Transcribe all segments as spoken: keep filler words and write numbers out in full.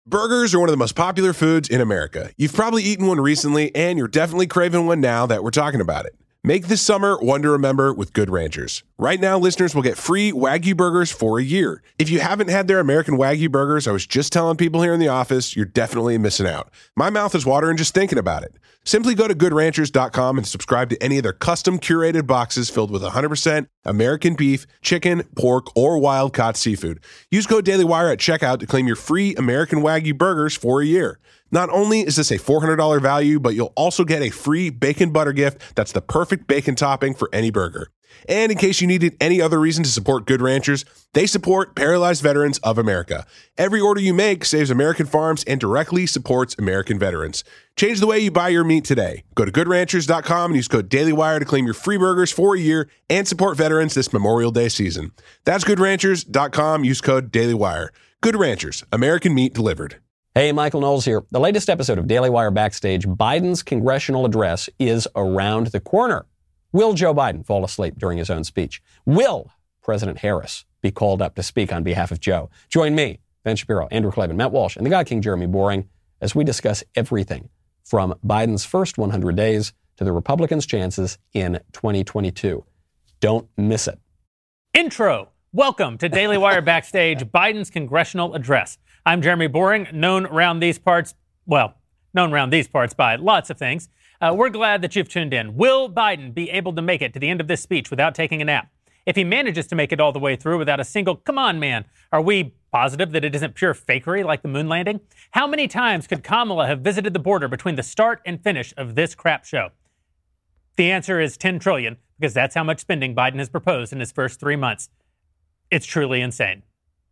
Burgers are one of the most popular foods in America. You've probably eaten one recently, and you're definitely craving one now that we're talking about it. Make this summer one to remember with Good Ranchers. Right now, listeners will get free Wagyu burgers for a year. If you haven't had their American Wagyu burgers, I was just telling people here in the office, you're definitely missing out. My mouth is watering just thinking about it. Simply go to good ranchers dot com and subscribe to any of their custom curated boxes filled with one hundred percent American beef, chicken, pork, or wild-caught seafood. Use code DailyWire at checkout to claim your free American Wagyu burgers for a year. Not only is this a four hundred dollars value, but you'll also get a free bacon butter gift that's the perfect bacon topping for any burger. And in case you needed any other reason to support Good Ranchers, they support Paralyzed Veterans of America. Every order you make saves American farms and directly supports American veterans. Change the way you buy your meat today. Go to good ranchers dot com and use code DailyWire to claim your free burgers for a year and support veterans this Memorial Day season. That's good ranchers dot com. Use code DailyWire. Good Ranchers, American meat delivered. Hey, Michael Knowles here. The latest episode of Daily Wire Backstage, Biden's congressional address, is around the corner. Will Joe Biden fall asleep during his own speech? Will President Harris be called up to speak on behalf of Joe? Join me, Ben Shapiro, Andrew Klavan, Matt Walsh, and the God King Jeremy Boring as we discuss everything from Biden's first one hundred days to the Republicans' chances in twenty twenty-two. Don't miss it. Intro. Welcome to Daily Wire Backstage, Biden's congressional address. I'm Jeremy Boring, known around these parts, well, known around these parts by lots of things. Uh, we're glad that you've tuned in. Will Biden be able to make it to the end of this speech without taking a nap? If he manages to make it all the way through without a single, come on, man, are we positive that it isn't pure fakery like the moon landing? How many times could Kamala have visited the border between the start and finish of this crap show? The answer is ten trillion, because that's how much spending Biden has proposed in his first three months. It's truly insane.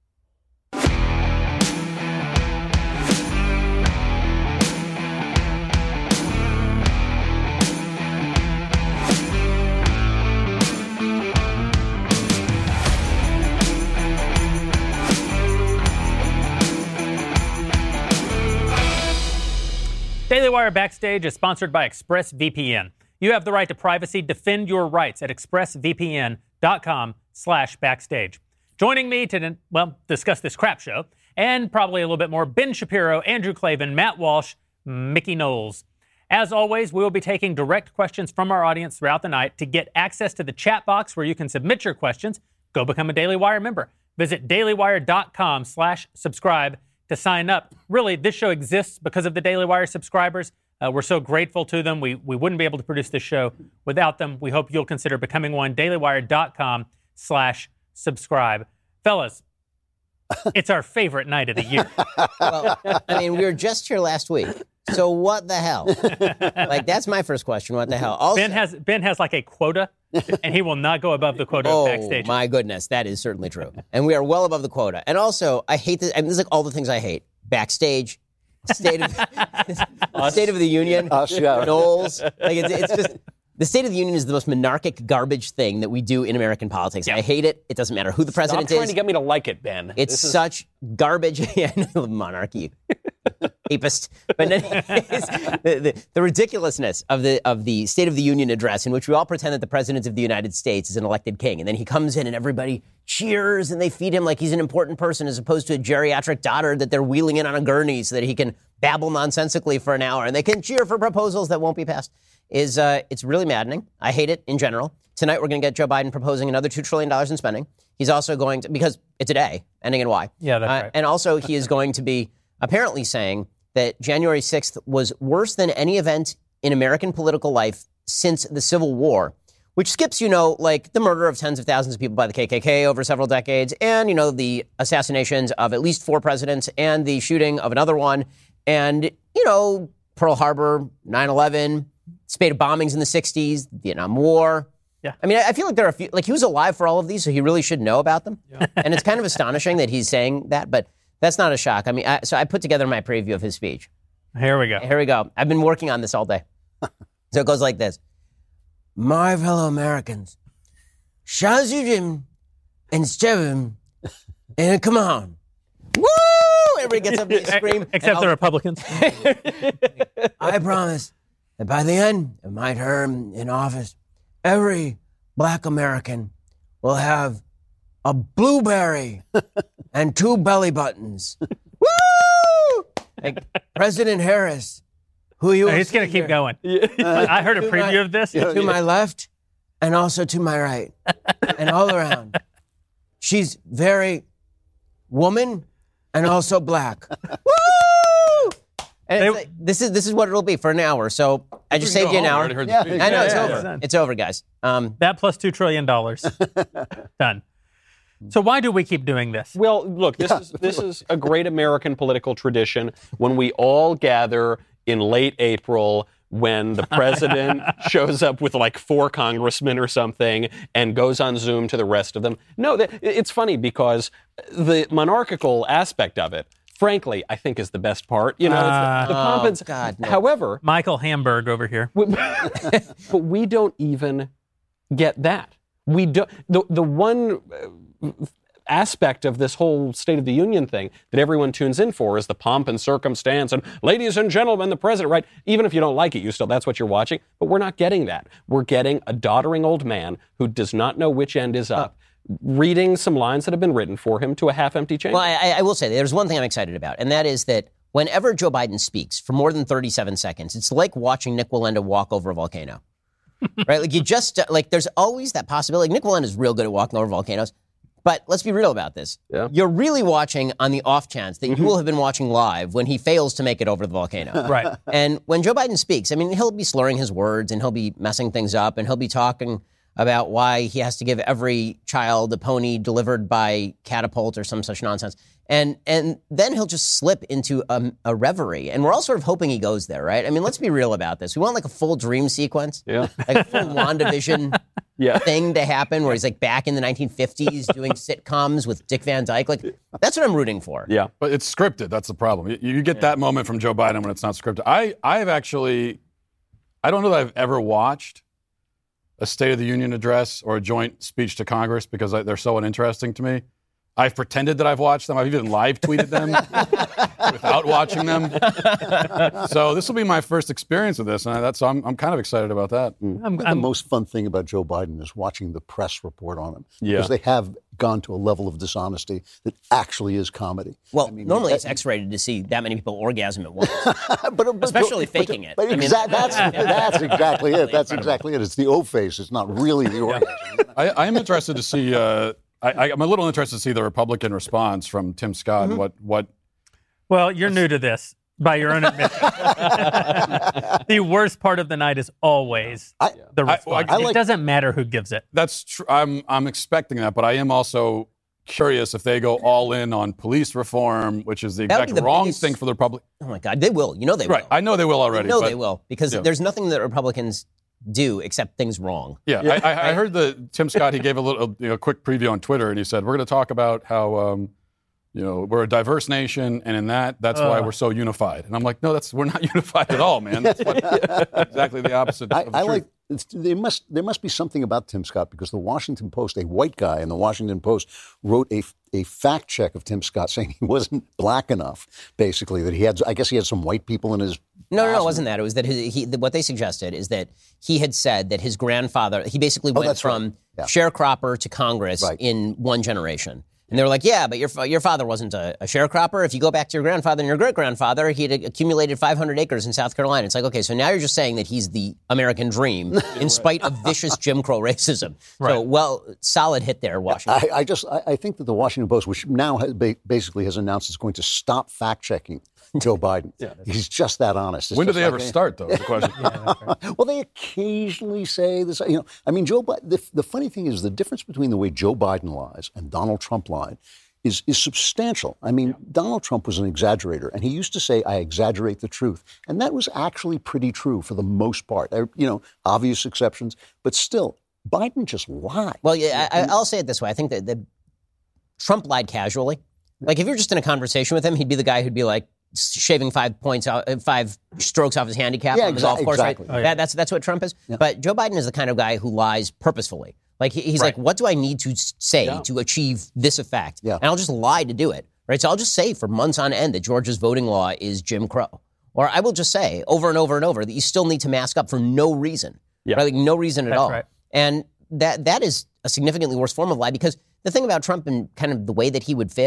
Daily Wire Backstage is sponsored by ExpressVPN. You have the right to privacy. Defend your rights at expressvpn.com slash backstage. Joining me to, well, discuss this crap show, and probably a little bit more, Ben Shapiro, Andrew Klavan, Matt Walsh, Mickey Knowles. As always, we will be taking direct questions from our audience throughout the night. To get access to the chat box where you can submit your questions, go become a Daily Wire member. Visit dailywire.com slash subscribe to sign up. Really, this show exists because of the Daily Wire subscribers. Uh, we're so grateful to them. We we wouldn't be able to produce this show without them. We hope you'll consider becoming one. dailywire.com slash subscribe. Fellas, it's our favorite night of the year. Well, I mean, we were just here last week. So what the hell? Like, that's my first question. What the hell? Also, Ben has Ben has like a quota, and he will not go above the quota oh, backstage. My goodness, that is certainly true. And we are well above the quota. And also, I hate this. I mean, this is like all the things I hate. Backstage, State of State of the Union, Us, yeah. Knowles. Like, it's, it's just... The State of the Union is the most monarchic garbage thing that we do in American politics. Yeah. I hate it. It doesn't matter who the president Stop trying is. to get me to like it, Ben. It's This is- such garbage. Yeah, I love monarchy. Apist. But anyways, the, the, the ridiculousness of the of the State of the Union address, in which we all pretend that the President of the United States is an elected king. And then he comes in and everybody cheers and they feed him like he's an important person, as opposed to a geriatric daughter that they're wheeling in on a gurney so that he can babble nonsensically for an hour. And they can cheer for proposals that won't be passed. Is uh, it's really maddening. I hate it in general. Tonight we're going to get Joe Biden proposing another two trillion dollars in spending. He's also going to, because it's a day, ending in Y. Yeah, that's uh, right. And also he is going to be apparently saying that January sixth was worse than any event in American political life since the Civil War, which skips, you know, like the murder of tens of thousands of people by the K K K over several decades, and, you know, the assassinations of at least four presidents, and the shooting of another one, and, you know, Pearl Harbor, nine eleven, spate of bombings in the sixties, the Vietnam War. Yeah. I mean, I feel like there are a few, like he was alive for all of these, so he really should know about them. Yeah. And it's kind of astonishing that he's saying that, but that's not a shock. I mean, I, so I put together my preview of his speech. Here we go. Here we go. I've been working on this all day. So it goes like this. My fellow Americans, Shazujim and Stevin, and come on. Woo! Everybody gets up and scream. Except the Republicans. I promise that by the end of my term in office, every black American will have a blueberry and two belly buttons. Woo! Like, President Harris, who you No, will he's going to see keep here, going. I heard a to preview my- of this. to my left and also to my right and all around. She's very woman and also black. Woo! And it's They- like, this is this is what it'll be for an hour. So I just saved you an hour. I Yeah, know it's yeah, over. yeah. It's over, guys. Um, That plus two trillion dollars. Done. So why do we keep doing this? Well, look, this is this is a great American political tradition when we all gather in late April when the president shows up with like four congressmen or something and goes on Zoom to the rest of them. No, that, it's funny because the monarchical aspect of it, frankly, I think is the best part. You know, Uh, it's the, the pomp and- oh, God, no. However, Michael Hamburg over here. but we don't even get that. We don't. The the one uh, aspect of this whole State of the Union thing that everyone tunes in for is the pomp and circumstance and ladies and gentlemen, the president. Right? Even if you don't like it, you still that's what you're watching. But we're not getting that. We're getting a doddering old man who does not know which end is up, reading some lines that have been written for him to a half-empty chamber. Well, I, I will say there's one thing I'm excited about, and that is that whenever Joe Biden speaks for more than thirty-seven seconds, it's like watching Nick Wallenda walk over a volcano. Right? Like you just, like there's always that possibility. Nick Wallenda is real good at walking over volcanoes. But let's be real about this. Yeah. You're really watching on the off chance that you will have been watching live when he fails to make it over the volcano. Right. And when Joe Biden speaks, I mean, he'll be slurring his words and he'll be messing things up and he'll be talking about why he has to give every child a pony delivered by catapult or some such nonsense. And and then he'll just slip into a, a reverie. And we're all sort of hoping he goes there, right? I mean, let's be real about this. We want like a full dream sequence. Yeah. Like a full WandaVision Yeah. thing to happen where he's like back in the nineteen fifties doing sitcoms with Dick Van Dyke. Like, that's what I'm rooting for. Yeah. But it's scripted. That's the problem. You, you get that moment from Joe Biden when it's not scripted. I, I have actually, I don't know that I've ever watched a State of the Union address or a joint speech to Congress because I, they're so uninteresting to me. I've pretended that I've watched them. I've even live tweeted them without watching them. So this will be my first experience with this, and that's so I'm, I'm kind of excited about that. I'm, The I'm, most fun thing about Joe Biden is watching the press report on him. Yeah. Because they have gone to a level of dishonesty that actually is comedy. Well, I mean, normally that- it's X-rated to see that many people orgasm at once. but, but- especially but- faking it. But I mean, exact, that's, that's exactly it. That's incredible. exactly it. It's the O face. It's not really the orgasm. I, I am interested to see. Uh, I, I'm a little interested to see the Republican response from Tim Scott. Mm-hmm. and What what well, you're new to this by your own admission. The worst part of the night is always I- the I- response. I it like- doesn't matter who gives it. that's true. I'm I'm expecting that, but I am also curious if they go all in on police reform, which is the That would exact be the wrong biggest- thing for the Republic. Oh my God, they will. You know they Right. will. I know they will already. You know but, they will because Yeah. there's nothing that Republicans do except things wrong. Yeah, I, I, I heard the Tim Scott. He gave a little, you know, quick preview on Twitter, and he said, "We're going to talk about how, um, you know, we're a diverse nation, and in that, that's why Uh. we're so unified." And I'm like, "No, that's we're not unified at all, man. That's what, exactly the opposite I, of the I truth." like. It's, there must there must be something about Tim Scott because the Washington Post, a white guy in the Washington Post, wrote a a fact check of Tim Scott saying he wasn't black enough. Basically, that he had. I guess he had some white people in his. No, no, no, past. it wasn't that. It was that his, he, what they suggested is that he had said that his grandfather, he basically went that's right. from Yeah. sharecropper to Congress Right. in one generation. And they were like, yeah, but your fa- your father wasn't a, a sharecropper. If you go back to your grandfather and your great-grandfather, he had accumulated five hundred acres in South Carolina. It's like, okay, so now you're just saying that he's the American dream in spite of vicious Jim Crow racism. So, well, solid hit there, Washington. I, I just I, I think that the Washington Post, which now has ba- basically has announced it's going to stop fact checking Joe Biden. He's just that honest. It's When do just they like, ever eh. start, though? Is the question. Well, they occasionally say this. You know, I mean, Joe. Biden, the, the funny thing is, the difference between the way Joe Biden lies and Donald Trump lied is is substantial. I mean, Donald Trump was an exaggerator, and he used to say, "I exaggerate the truth," and that was actually pretty true for the most part. There, you know, obvious exceptions, but still, Biden just lied. Well, yeah, I, I'll say it this way. I think that, that Trump lied casually. Like, if you're just in a conversation with him, he'd be the guy who'd be like shaving five points, out, uh, five strokes off his handicap Yeah, on the exa- golf course. exactly. Right? Oh, yeah. that, that's that's what Trump is. But Joe Biden is the kind of guy who lies purposefully. Like, he, he's Right. like, what do I need to s- say Yeah. to achieve this effect? Yeah. And I'll just lie to do it. Right? So I'll just say for months on end that Georgia's voting law is Jim Crow. Or I will just say over and over and over that you still need to mask up for no reason. Yeah. Right? Like, no reason at That's all. right. And that that is a significantly worse form of lie because the thing about Trump and kind of the way that he would fib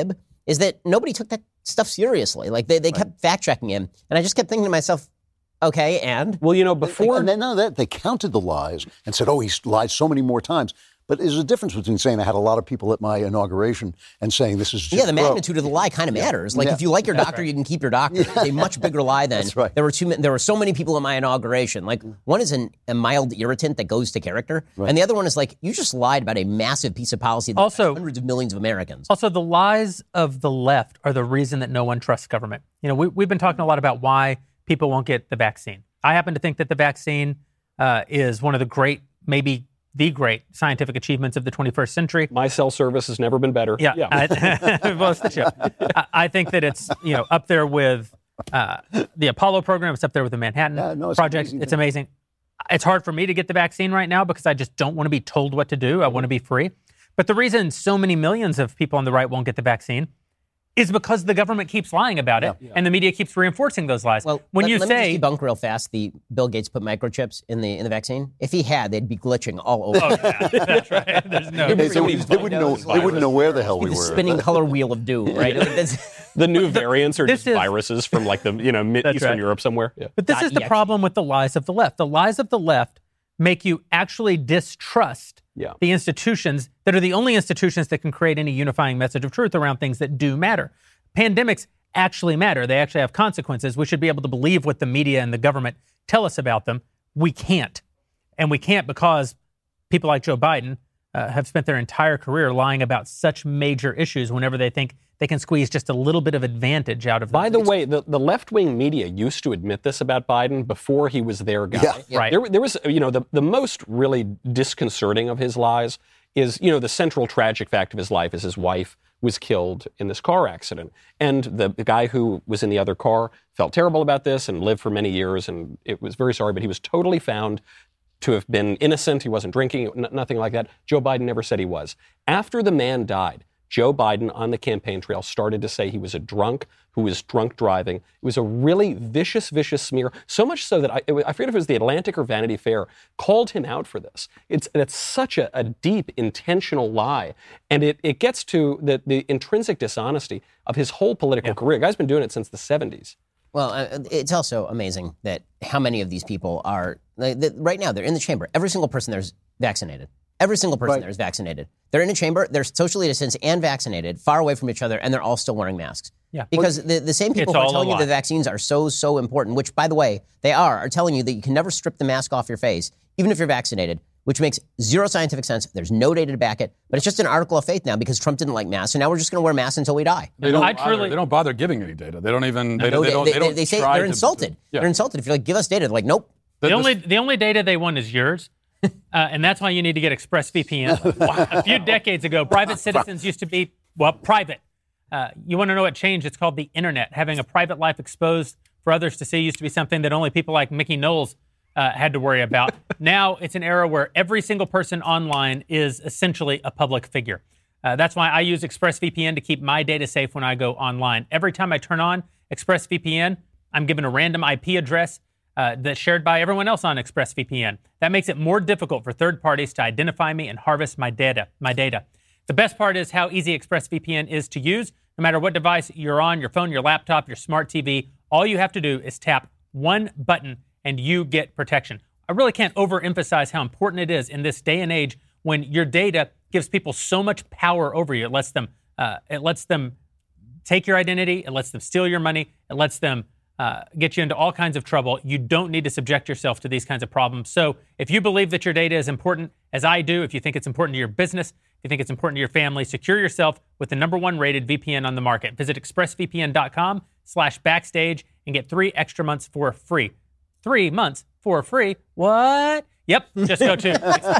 is that nobody took that stuff seriously. Like they, they right. kept fact checking him. And I just kept thinking to myself, okay, and? Well, you know, before. And then none of that, they counted the lies and said, oh, he's lied so many more times. But there's a difference between saying I had a lot of people at my inauguration and saying this is Jim Yeah, the Crow. magnitude of the lie kind of yeah. matters. Like yeah. if you like your That's doctor, right. you can keep your doctor. It's a much bigger lie than That's right. there were too many, there were so many people at my inauguration. Like one is an, a mild irritant that goes to character, right. and the other one is like you just lied about a massive piece of policy that also, affects hundreds of millions of Americans. Also, the lies of the left are the reason that no one trusts government. You know, we, we've been talking a lot about why people won't get the vaccine. I happen to think that the vaccine uh, is one of the great, maybe the great scientific achievements of the twenty-first century. My cell service has never been better. Yeah. yeah. I, well, it's the show. I, I think that it's, you know, up there with uh, the Apollo program. It's up there with the Manhattan yeah, no, it's Project. Amazing it's thing. amazing. It's hard for me to get the vaccine right now because I just don't want to be told what to do. I want to be free. But the reason so many millions of people on the right won't get the vaccine is because the government keeps lying about it, yeah. and the media keeps reinforcing those lies. Well, when let, you let say, me just debunk real fast the Bill Gates put microchips in the in the vaccine. If he had, they'd be glitching all over. Oh, yeah, that's right. There's no. They, they, would, they wouldn't know. They wouldn't know where the hell we the were. Spinning color wheel of doom, right? Like that's, the new variants are just is, viruses from like the you know mid Eastern right. Europe somewhere. Yeah. But this Dot is the exe. problem with the lies of the left. The lies of the left make you actually distrust yeah. the institutions that are the only institutions that can create any unifying message of truth around things that do matter. Pandemics actually matter. They actually have consequences. We should be able to believe what the media and the government tell us about them. We can't. And we can't because people like Joe Biden uh, have spent their entire career lying about such major issues whenever they think they can squeeze just a little bit of advantage out of them. By the way, the, the left-wing media used to admit this about Biden before he was their guy. Yeah. Yeah. Right. There, there was, you know, the, the most really disconcerting of his lies is, you know, the central tragic fact of his life is his wife was killed in this car accident. And the, the guy who was in the other car felt terrible about this and lived for many years and it was very sorry, but he was totally found to have been innocent. He wasn't drinking, n- nothing like that. Joe Biden never said he was. After the man died, Joe Biden on the campaign trail started to say he was a drunk who was drunk driving. It was a really vicious, vicious smear, so much so that I, it was, I forget if it was the Atlantic or Vanity Fair, called him out for this. It's, it's such a, a deep, intentional lie. And it, it gets to the, the intrinsic dishonesty of his whole political yeah. career. The guy's been doing it since the seventies. Well, uh, it's also amazing that how many of these people are, like, the, right now, they're in the chamber. Every single person there's vaccinated. Every single person Right. there is vaccinated. They're in a chamber, they're socially distanced and vaccinated, far away from each other, and they're all still wearing masks. Yeah. Because the, the same people It's who are all a telling you lie. the vaccines are so, so important, which, by the way, they are, are telling you that you can never strip the mask off your face, even if you're vaccinated, which makes zero scientific sense. There's no data to back it, but it's just an article of faith now because Trump didn't like masks, and now we're just going to wear masks until we die. They don't, I bother, truly- they don't bother giving any data. They don't even. They, No, they, don't. They, don't they say try they're to- insulted. Yeah. They're insulted. If you're like, give us data, they're like, nope. The The- only the only data they want is yours, uh, and that's why you need to get ExpressVPN. A few decades ago, private citizens used to be, well, private. Uh, you want to know what changed? It's called the internet. Having a private life exposed for others to see used to be something that only people like Mickey Knowles uh, had to worry about. Now it's an era where every single person online is essentially a public figure. Uh, that's why I use ExpressVPN to keep my data safe when I go online. Every time I turn on ExpressVPN, I'm given a random I P address uh, that's shared by everyone else on ExpressVPN. That makes it more difficult for third parties to identify me and harvest my data. My data. The best part is how easy ExpressVPN is to use. No matter what device you're on, your phone, your laptop, your smart T V, all you have to do is tap one button and you get protection. I really can't overemphasize how important it is in this day and age when your data gives people so much power over you. It lets them, uh, it lets them take your identity. It lets them steal your money. It lets them uh, get you into all kinds of trouble. You don't need to subject yourself to these kinds of problems. So if you believe that your data is important, as I do, if you think it's important to your business, if you think it's important to your family, secure yourself with the number one rated V P N on the market. Visit expressvpn.com slash backstage and get three extra months for free. Three months for free. What? Yep. Just go to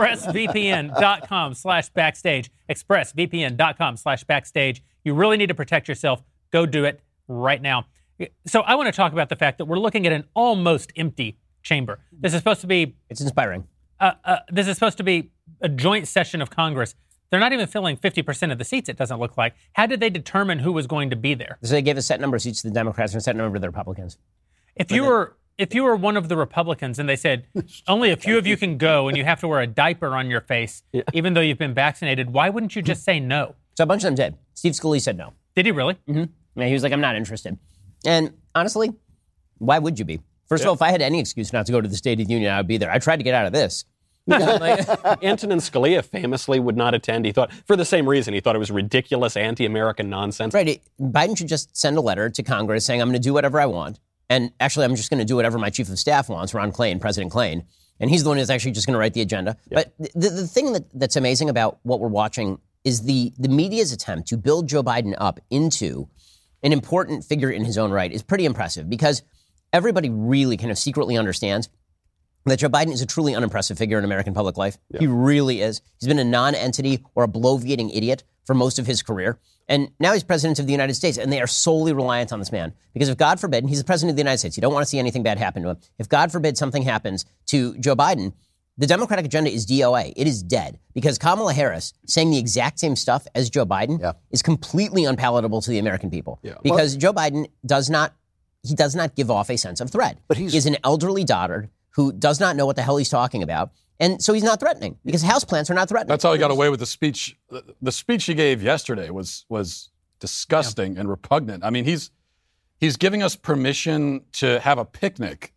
expressvpn.com slash backstage. Expressvpn.com slash backstage. You really need to protect yourself. Go do it right now. So I want to talk about the fact that we're looking at an almost empty chamber. This is supposed to be It's inspiring. uh, uh, this is supposed to be a joint session of Congress. They're not even filling fifty percent of the seats, it doesn't look like. How did they determine who was going to be there? So they gave a set number of seats to the Democrats and a set number to the Republicans. If you were if you were one of the Republicans and they said only a few of you can go and you have to wear a diaper on your face, yeah. even though you've been vaccinated, why wouldn't you just say no? So a bunch of them did. Steve Scalise said no. Did he really? Mm-hmm. Yeah, he was like, I'm not interested. And honestly, why would you be? First yeah. of all, if I had any excuse not to go to the State of the Union, I would be there. I tried to get out of this. like, Antonin Scalia famously would not attend. He thought, for the same reason, he thought it was ridiculous, anti-American nonsense. Right. Biden should just send a letter to Congress saying, I'm going to do whatever I want. And actually, I'm just going to do whatever my chief of staff wants, Ron Klain, President Klain. And he's the one who's actually just going to write the agenda. Yeah. But the, the thing that, that's amazing about what we're watching is the, the media's attempt to build Joe Biden up into an important figure in his own right is pretty impressive, because everybody really kind of secretly understands that Joe Biden is a truly unimpressive figure in American public life. Yeah. He really is. He's been a non-entity or a bloviating idiot for most of his career. And now he's president of the United States, and they are solely reliant on this man. Because if God forbid, and he's the president of the United States, you don't want to see anything bad happen to him. If God forbid something happens to Joe Biden, the Democratic agenda is D O A. It is dead. Because Kamala Harris saying the exact same stuff as Joe Biden yeah. is completely unpalatable to the American people. Yeah. Because well, Joe Biden does not, he does not give off a sense of threat. But he's, he is an elderly dotard who does not know what the hell he's talking about. And so he's not threatening, because houseplants are not threatening. That's how he got away with the speech. The speech he gave yesterday was was disgusting yeah. and repugnant. I mean, he's he's giving us permission to have a picnic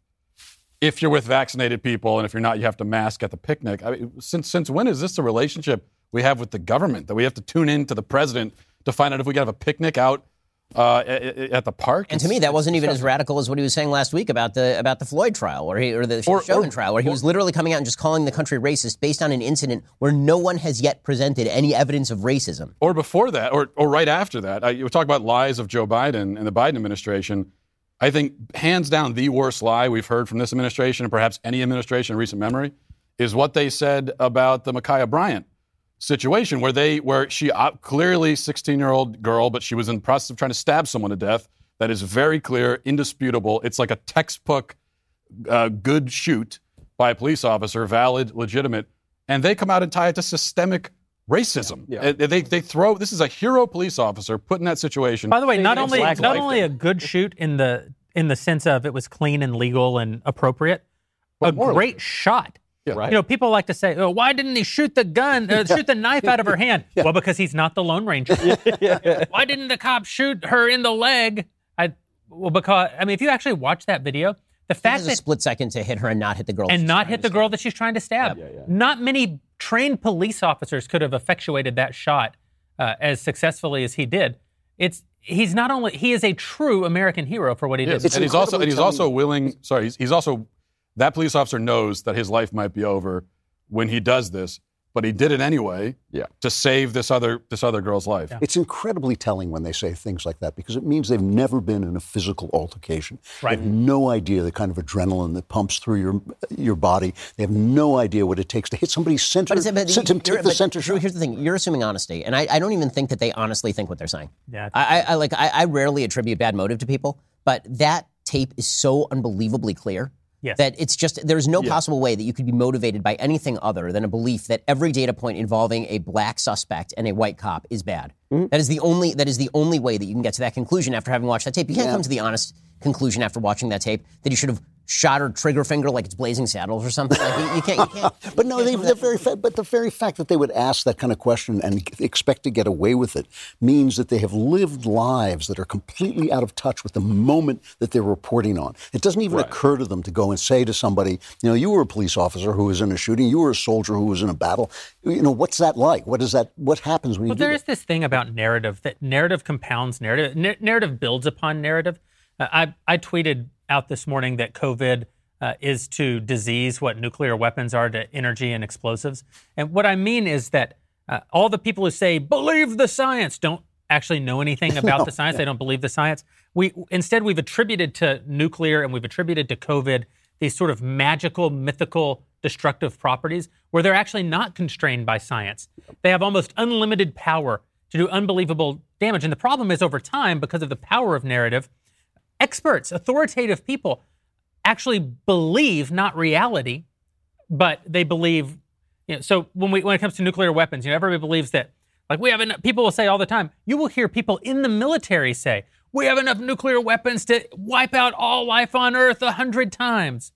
if you're with vaccinated people, and if you're not, you have to mask at the picnic. I mean, since since when is this the relationship we have with the government, that we have to tune in to the president to find out if we can have a picnic out Uh, at the park? And to me, that wasn't even as radical as what he was saying last week about the about the Floyd trial, or, he, or the or, Chauvin or, trial, where he or, was literally coming out and just calling the country racist based on an incident where no one has yet presented any evidence of racism. Or before that, or or right after that. I, you talk about lies of Joe Biden and the Biden administration. I think hands down the worst lie we've heard from this administration, and perhaps any administration in recent memory, is what they said about the Ma'Khia Bryant situation, where they, where she uh, clearly sixteen-year-old girl, but she was in the process of trying to stab someone to death. That is very clear, indisputable. It's like a textbook uh, good shoot by a police officer, valid, legitimate, and they come out and tie it to systemic racism. Yeah. Yeah. They they throw, this is a hero police officer put in that situation. By the way, not only not only a good shoot in the in the sense of it was clean and legal and appropriate, but a great shot. Yeah. Right. You know, people like to say, "Oh, why didn't he shoot the gun, uh, shoot the knife out of her hand?" Yeah. Well, because he's not the Lone Ranger. yeah. Why didn't the cop shoot her in the leg? I well, because I mean, if you actually watch that video, the fact that a split second to hit her and not hit the girl, and not hit the girl that she's trying to stab. Yeah, yeah, yeah. Not many trained police officers could have effectuated that shot uh, as successfully as he did. It's he's not only he is a true American hero for what he yes. did, and he's also and he's also willing. Sorry, he's, he's also. That police officer knows that his life might be over when he does this, but he did it anyway yeah. to save this other this other girl's life. Yeah. It's incredibly telling when they say things like that, because it means they've never been in a physical altercation. Right. They have no idea the kind of adrenaline that pumps through your your body. They have no idea what it takes to hit somebody's center, but but to take the center shot. Here's the thing. You're assuming honesty, and I, I don't even think that they honestly think what they're saying. Yeah. I, I, I like I, I rarely attribute bad motive to people, but that tape is so unbelievably clear. Yes. That it's just, there's no yeah. possible way that you could be motivated by anything other than a belief that every data point involving a black suspect and a white cop is bad. Mm-hmm. That is the only that is the only way that you can get to that conclusion after having watched that tape. You can't yeah. come to the honest conclusion after watching that tape that you should have shot her trigger finger like it's Blazing Saddles or something. Like you, you can't. You can't. But no, they, the very fa- but the very fact that they would ask that kind of question and expect to get away with it means that they have lived lives that are completely out of touch with the moment that they're reporting on. It doesn't even right. occur to them to go and say to somebody, you know, you were a police officer who was in a shooting, you were a soldier who was in a battle. You know, what's that like? What is that? What happens when you? Well, do there is that? this thing about narrative that narrative compounds narrative. N- narrative builds upon narrative. Uh, I I tweeted out this morning that COVID uh, is to disease what nuclear weapons are to energy and explosives. And what I mean is that uh, all the people who say, believe the science, don't actually know anything about no, the science. Yeah. They don't believe the science. We Instead, we've attributed to nuclear and we've attributed to COVID these sort of magical, mythical, destructive properties where they're actually not constrained by science. They have almost unlimited power to do unbelievable damage. And the problem is, over time, because of the power of narrative, experts, authoritative people actually believe not reality, but they believe, you know, so when we when it comes to nuclear weapons, you know, everybody believes that, like we have enough, people will say all the time, you will hear people in the military say, we have enough nuclear weapons to wipe out all life on Earth a hundred times.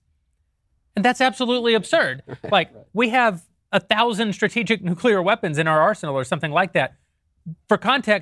And that's absolutely absurd. Like we have a thousand strategic nuclear weapons in our arsenal or something like that. For context,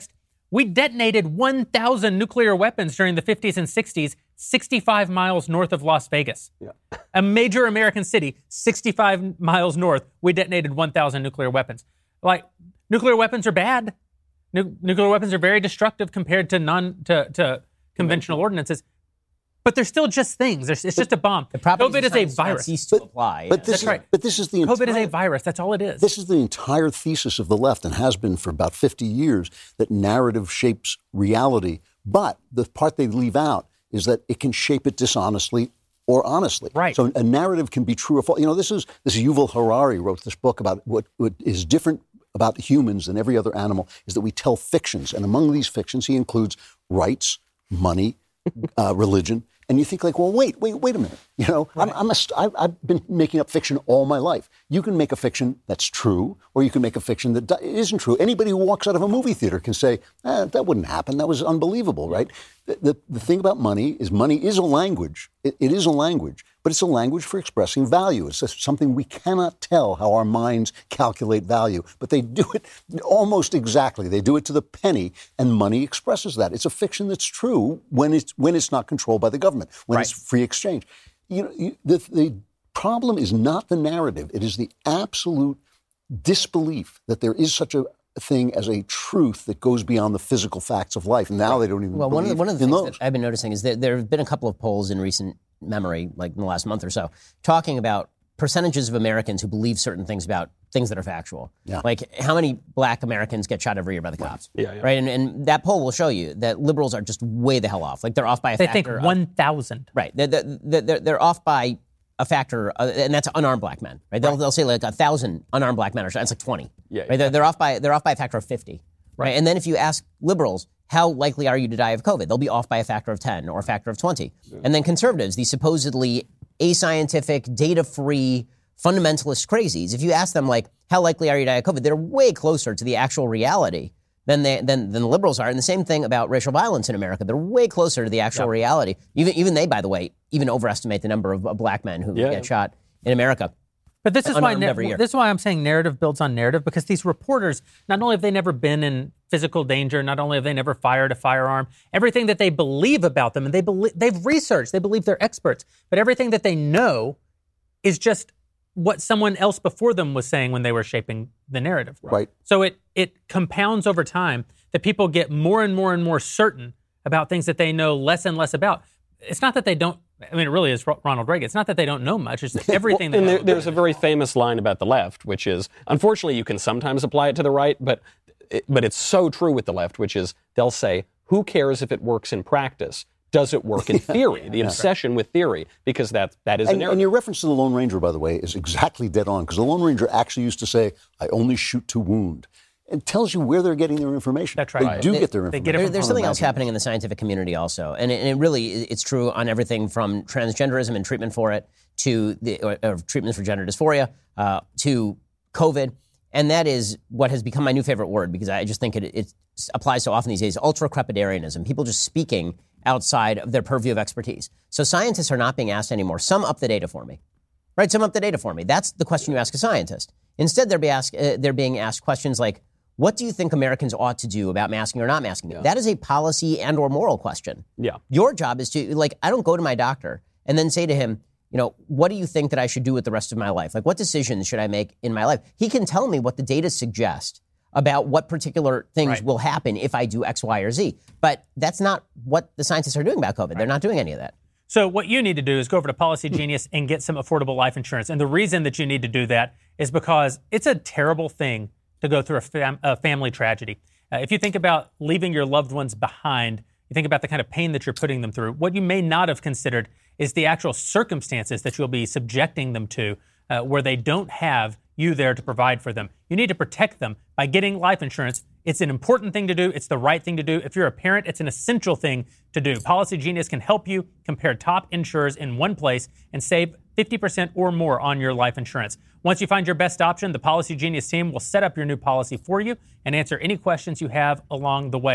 We detonated one thousand nuclear weapons during the fifties and sixties, sixty-five miles north of Las Vegas. Yeah. A major American city, sixty-five miles north, we detonated one thousand nuclear weapons. Like, nuclear weapons are bad. Nu- nuclear weapons are very destructive compared to non to, to conventional ordinances. But they're still just things. There's, it's just a bomb. COVID is a virus. Cease to apply. But this That's is, right. But this is the COVID entire, is a virus. That's all it is. This is the entire thesis of the left and has been for about fifty years, that narrative shapes reality. But the part they leave out is that it can shape it dishonestly or honestly. Right. So a narrative can be true or false. You know, this is this is Yuval Harari wrote this book about what, what is different about humans than every other animal is that we tell fictions. And among these fictions, he includes rights, money, uh, religion. And you think like, well, wait, wait, wait a minute. You know, right. I'm, I'm a, I've, I've been making up fiction all my life. You can make a fiction that's true, or you can make a fiction that isn't true. Anybody who walks out of a movie theater can say, eh, that wouldn't happen. That was unbelievable, right? The, the, the thing about money is money is a language. It, it is a language, but it's a language for expressing value. It's just something we cannot tell how our minds calculate value, but they do it almost exactly. They do it to the penny, and money expresses that. It's a fiction that's true when it's when it's not controlled by the government, when right. it's free exchange. You know, you, the, the problem is not the narrative. It is the absolute disbelief that there is such a thing as a truth that goes beyond the physical facts of life. And now right. they don't even well, believe one of the, one of the in things those. that I've been noticing is that there have been a couple of polls in recent memory, like in the last month or so, talking about percentages of Americans who believe certain things about things that are factual. Yeah. Like how many black Americans get shot every year by the cops. Right. Yeah, yeah. Right. And, and that poll will show you that liberals are just way the hell off. Like they're off by a they factor. think one thousand. Right. They're, they're, they're, they're off by a factor, uh, and that's unarmed black men. Right. They'll, right. they'll say like a thousand unarmed black men are shot. It's like twenty. Yeah. Right? yeah. They're, they're off by they're off by a factor of fifty. Right. And then if you ask liberals, how likely are you to die of COVID? They'll be off by a factor of ten or a factor of twenty. Yeah. And then conservatives, these supposedly ascientific, data-free, fundamentalist crazies, if you ask them, like, how likely are you to die of COVID, they're way closer to the actual reality than they, than, than the liberals are. And the same thing about racial violence in America. They're way closer to the actual yep. reality. Even even they, by the way, even overestimate the number of black men who yeah. get shot in America. But this is why na- this is why I'm saying narrative builds on narrative, because these reporters, not only have they never been in physical danger, not only have they never fired a firearm, everything that they believe about them, and they believe they've researched, they believe they're experts, but everything that they know is just what someone else before them was saying when they were shaping the narrative. Right. So it it compounds over time that people get more and more and more certain about things that they know less and less about. It's not that they don't. I mean, it really is Ronald Reagan. It's not that they don't know much. It's that everything well, they and know. There, there's a very famous line about the left, which is, unfortunately, you can sometimes apply it to the right, but it, but it's so true with the left, which is they'll say, who cares if it works in practice? Does it work in theory? yeah, the obsession right. with theory, because that, that is and, a narrative. And your reference to the Lone Ranger, by the way, is exactly dead on, because the Lone Ranger actually used to say, I only shoot to wound. It tells you where they're getting their information. That's right. They Right. do They, get their information. Get there, there's something else happening in the scientific community also. And it, and it really, it's true on everything from transgenderism and treatment for it to the or, or treatments for gender dysphoria uh, to COVID. And that is what has become my new favorite word, because I just think it, it applies so often these days, ultra-crepidarianism, people just speaking outside of their purview of expertise. So scientists are not being asked anymore, sum up the data for me. Right, sum up the data for me. That's the question you ask a scientist. Instead, they're, be asked, uh, they're being asked questions like, what do you think Americans ought to do about masking or not masking? Yeah. That is a policy and or moral question. Yeah. Your job is to, like, I don't go to my doctor and then say to him, you know, what do you think that I should do with the rest of my life? Like, what decisions should I make in my life? He can tell me what the data suggest about what particular things right. will happen if I do X, Y, or Z. But that's not what the scientists are doing about COVID. Right. They're not doing any of that. So what you need to do is go over to Policy Genius and get some affordable life insurance. And the reason that you need to do that is because it's a terrible thing to go through a, fam- a family tragedy. Uh, if you think about leaving your loved ones behind, you think about the kind of pain that you're putting them through. What you may not have considered is the actual circumstances that you'll be subjecting them to uh, where they don't have you there to provide for them. You need to protect them by getting life insurance. It's an important thing to do. It's the right thing to do. If you're a parent, it's an essential thing to do. Policy Genius can help you compare top insurers in one place and save fifty percent or more on your life insurance. Once you find your best option, the Policy Genius team will set up your new policy for you and answer any questions you have along the way.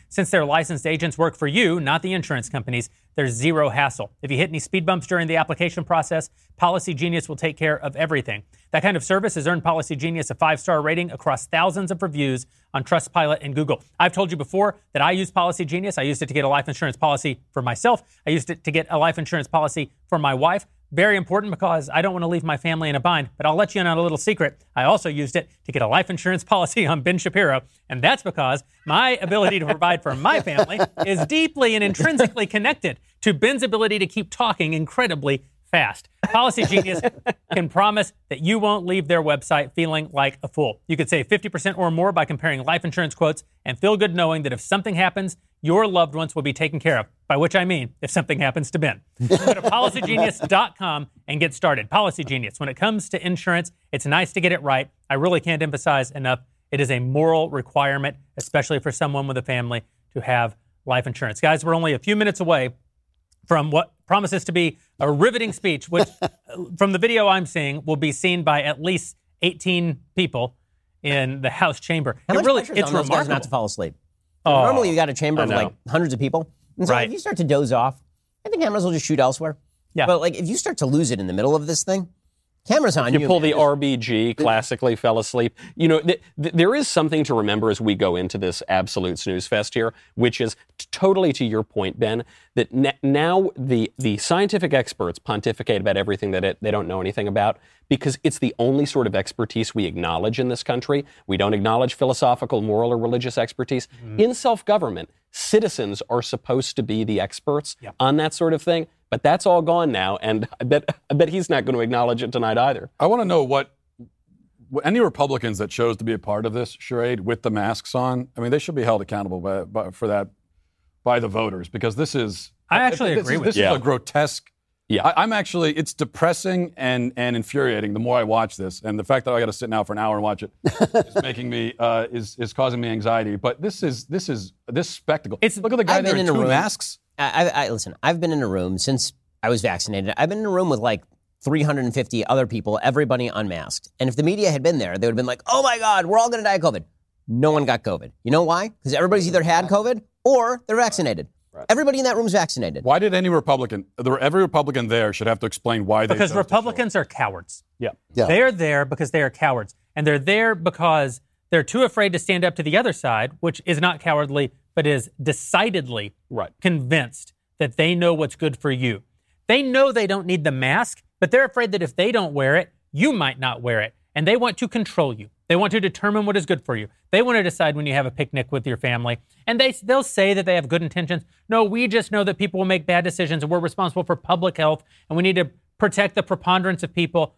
Since their licensed agents work for you, not the insurance companies, there's zero hassle. If you hit any speed bumps during the application process, Policy Genius will take care of everything. That kind of service has earned Policy Genius a five-star rating across thousands of reviews on Trustpilot and Google. I've told you before that I use Policy Genius. I used it to get a life insurance policy for myself. I used it to get a life insurance policy for my wife. Very important because I don't want to leave my family in a bind. But I'll let you in on a little secret. I also used it to get a life insurance policy on Ben Shapiro. And that's because my ability to provide for my family is deeply and intrinsically connected to Ben's ability to keep talking incredibly fast. Policy Genius can promise that you won't leave their website feeling like a fool. You could save fifty percent or more by comparing life insurance quotes and feel good knowing that if something happens, your loved ones will be taken care of, by which I mean if something happens to Ben. Go to policy genius dot com and get started. Policy Genius. When it comes to insurance, it's nice to get it right. I really can't emphasize enough. It is a moral requirement, especially for someone with a family, to have life insurance. Guys, we're only a few minutes away from what promises to be a riveting speech, which from the video I'm seeing will be seen by at least eighteen people in the House chamber. How it much really, pressure is it's on those guys remarkable. not to fall asleep? Oh, Normally, you got a chamber I of know. like hundreds of people. And so Right. if you start to doze off, I think cameras will just shoot elsewhere. Yeah. But like if you start to lose it in the middle of this thing, cameras on You you. pull the man. R B G, classically fell asleep. You know, th- th- there is something to remember as we go into this absolute snooze fest here, which is t- totally to your point, Ben, that n- now the, the scientific experts pontificate about everything that it, they don't know anything about because it's the only sort of expertise we acknowledge in this country. We don't acknowledge philosophical, moral, or religious expertise. Mm-hmm. In self-government, citizens are supposed to be the experts Yep. on that sort of thing. But that's all gone now, and I bet I bet he's not going to acknowledge it tonight either. I want to know what, what any Republicans that chose to be a part of this charade with the masks on. I mean, they should be held accountable by, by, for that by the voters because this is. I actually this agree is, with this you. is Yeah. a grotesque. Yeah. I, I'm actually. It's depressing and and infuriating the more I watch this, and the fact that I got to sit now for an hour and watch it is making me uh, is is causing me anxiety. But this is this is this spectacle. It's- Look at the guy I've there been in in a two room- masks. I, I, I listen. I've been in a room since I was vaccinated. I've been in a room with like three hundred fifty other people, everybody unmasked. And if the media had been there, they would have been like, "Oh my God, we're all going to die of COVID." No one got COVID. You know why? Because everybody's either had COVID or they're vaccinated. Everybody in that room is vaccinated. Why did any Republican, there- every Republican there should have to explain why they Because chose to show up? Republicans are cowards. Yeah. Yeah. They're there because they are cowards. And they're there because they're too afraid to stand up to the other side, which is not cowardly, but is decidedly Right. convinced that they know what's good for you. They know they don't need the mask, but they're afraid that if they don't wear it, you might not wear it. And they want to control you. They want to determine what is good for you. They want to decide when you have a picnic with your family. And they, they'll say that they have good intentions. No, we just know that people will make bad decisions and we're responsible for public health and we need to protect the preponderance of people.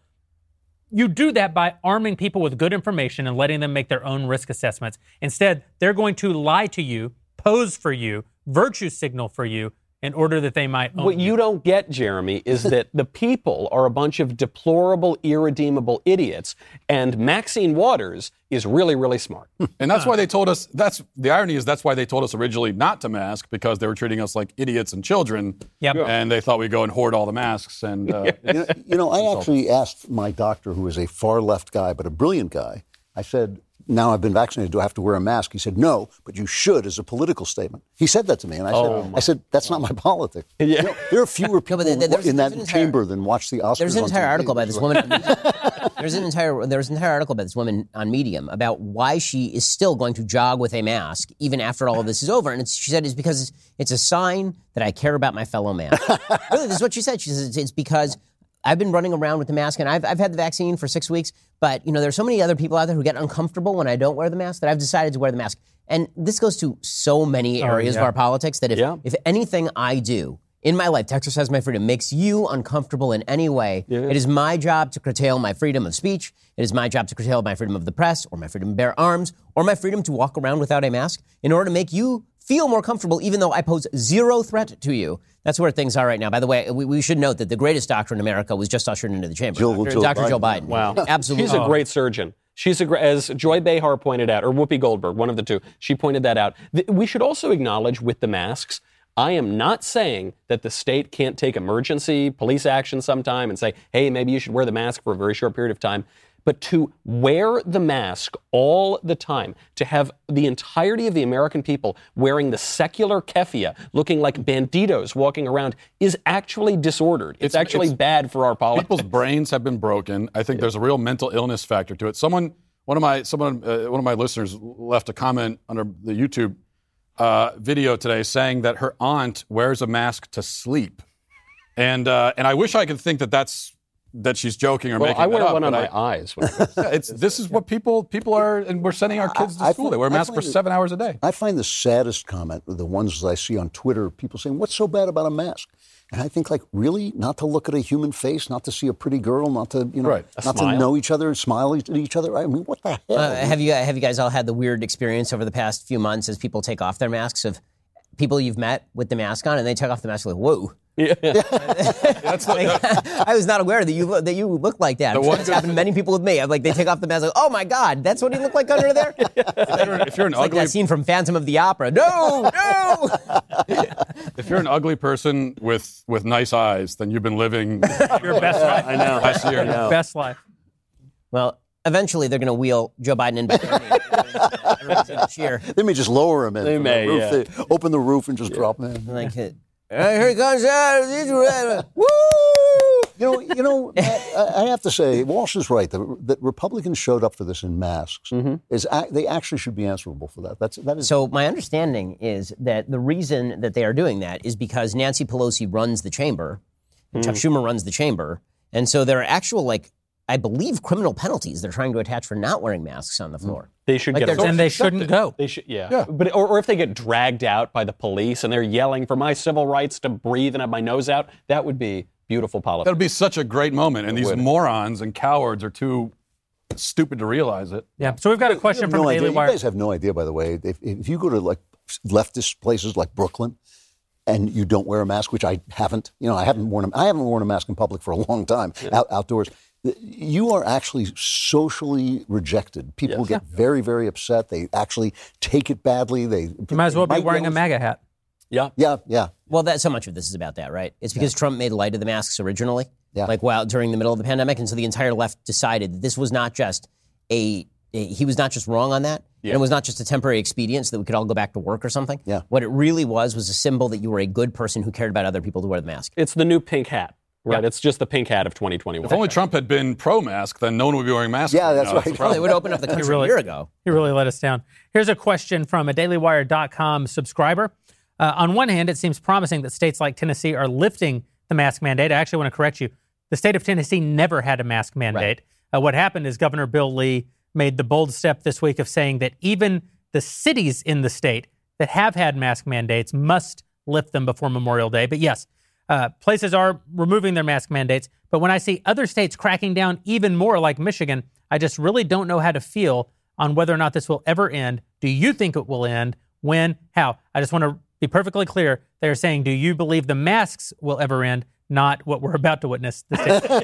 You do that by arming people with good information and letting them make their own risk assessments. Instead, they're going to lie to you, pose for you, virtue signal for you in order that they might own What you don't get, Jeremy, is that the people are a bunch of deplorable, irredeemable idiots, and Maxine Waters is really, really smart. And that's why they told us, that's the irony is that's why they told us originally not to mask because they were treating us like idiots and children. Yep. And they thought we'd go and hoard all the masks. And uh, You know, you know, I actually asked my doctor, who is a far left guy, but a brilliant guy, I said, now I've been vaccinated, do I have to wear a mask? He said, no, but you should as a political statement. He said that to me, and I said, I said that's not my politics. You know, there are fewer people but there- there's- in that there's an entire- chamber than watch the Oscars There's an on entire T V. article by this woman. there's an entire there's an entire article by this woman on Medium about why she is still going to jog with a mask even after all of this is over. And it's, she said it's because it's, it's a sign that I care about my fellow man. Really, this is what she said. She says it's, it's because I've been running around with the mask, and I've I've had the vaccine for six weeks. But you know, there's so many other people out there who get uncomfortable when I don't wear the mask that I've decided to wear the mask. And this goes to so many areas yeah. of our politics that if Yeah. if anything I do in my life to exercise my freedom makes you uncomfortable in any way, it is my job to curtail my freedom of speech. It is my job to curtail my freedom of the press, or my freedom to bear arms, or my freedom to walk around without a mask in order to make you feel more comfortable, even though I pose zero threat to you. That's where things are right now. By the way, we, we should note that the greatest doctor in America was just ushered into the chamber. Jill- Doctor Jill Doctor Biden. Joe Biden. Wow. Absolutely. She's a great surgeon. She's a great, as Joy Behar pointed out, or Whoopi Goldberg, one of the two, she pointed that out. Th- We should also acknowledge with the masks, I am not saying that the state can't take emergency police action sometime and say, hey, maybe you should wear the mask for a very short period of time. But to wear the mask all the time, to have the entirety of the American people wearing the secular keffiyeh, looking like banditos walking around, is actually disordered. It's, it's actually it's, bad for our politics. People's brains have been broken. I think yeah. there's a real mental illness factor to it. Someone, one of my, someone, uh, one of my listeners left a comment under the YouTube uh, video today saying that her aunt wears a mask to sleep, and uh, and I wish I could think that that's. that she's joking or well, making I wear that up, one on my I, eyes. When yeah, it's, this is what people people are, and we're sending our kids to I, I school. find, they wear masks for it, seven hours a day. I find the saddest comment, the ones that I see on Twitter, people saying, what's so bad about a mask? And I think, like, really? Not to look at a human face, not to see a pretty girl, not to, you know, right. not to know each other and smile at each other? I mean, what the hell? Uh, have you have you guys all had the weird experience over the past few months as people take off their masks of people you've met with the mask on, and they take off the mask like, whoa. Yeah. That's the, like, I was not aware that you that you look like that. I'm sure it's happened to many people with me. I'm like, they take off the mask, like, oh my God, that's what he looked like under there. if, you're, if you're an it's ugly, like that scene from Phantom of the Opera. No, no. If you're an ugly person with with nice eyes, then you've been living your best life. I know. Last year, Your best life. Well, eventually they're going to wheel Joe Biden in back. Everyone's going to cheer. They may just lower him in. They may, the roof. yeah. They open the roof and just yeah. drop him in. Like, uh, here he comes out. Woo! You know, you know, Matt, I have to say, Walsh is right. The, that Republicans showed up for this in masks. Mm-hmm. Is they actually should be answerable for that. That's that is. So my understanding is that the reason that they are doing that is because Nancy Pelosi runs the chamber, and mm-hmm. Chuck Schumer runs the chamber, and so there are actual, like, I believe, criminal penalties they're trying to attach for not wearing masks on the floor. They should like get and they shouldn't go. They should, yeah. yeah. But or, or if they get dragged out by the police and they're yelling for my civil rights to breathe and have my nose out, that would be beautiful politics. That would be such a great moment, and it these would. morons and cowards are too stupid to realize it. Yeah. So we've got a question from no Daily idea. Wire. You guys have no idea, by the way. If, if you go to like leftist places like Brooklyn, and you don't wear a mask, which I haven't, you know, I haven't worn a, I haven't worn a mask in public for a long time, yeah. out, outdoors. You are actually socially rejected. People yes. get yeah. very, very upset. They actually take it badly. They you might as well be wearing a MAGA hat. Yeah, yeah, yeah. Well, that so much of this is about that, right? It's because yeah. Trump made light of the masks originally, yeah. like while during the middle of the pandemic, and so the entire left decided that this was not just a, a he was not just wrong on that, yeah. and it was not just a temporary expedient so that we could all go back to work or something. Yeah. What it really was was a symbol that you were a good person who cared about other people to wear the mask. It's the new pink hat. Right, yeah. It's just the pink hat of twenty twenty-one. If only Trump had been pro-mask, then no one would be wearing masks. Yeah, that's right. That's well, they would open up the country really, a year ago. He really let us down. Here's a question from a daily wire dot com subscriber. Uh, on one hand, it seems promising that states like Tennessee are lifting the mask mandate. I actually want to correct you. The state of Tennessee never had a mask mandate. Right. Uh, what happened is Governor Bill Lee made the bold step this week of saying that even the cities in the state that have had mask mandates must lift them before Memorial Day. But yes, Uh, places are removing their mask mandates, but when I see other states cracking down even more, like Michigan, I just really don't know how to feel on whether or not this will ever end. Do you think it will end? When? How? I just want to be perfectly clear. They're saying, do you believe the masks will ever end? Not what we're about to witness. The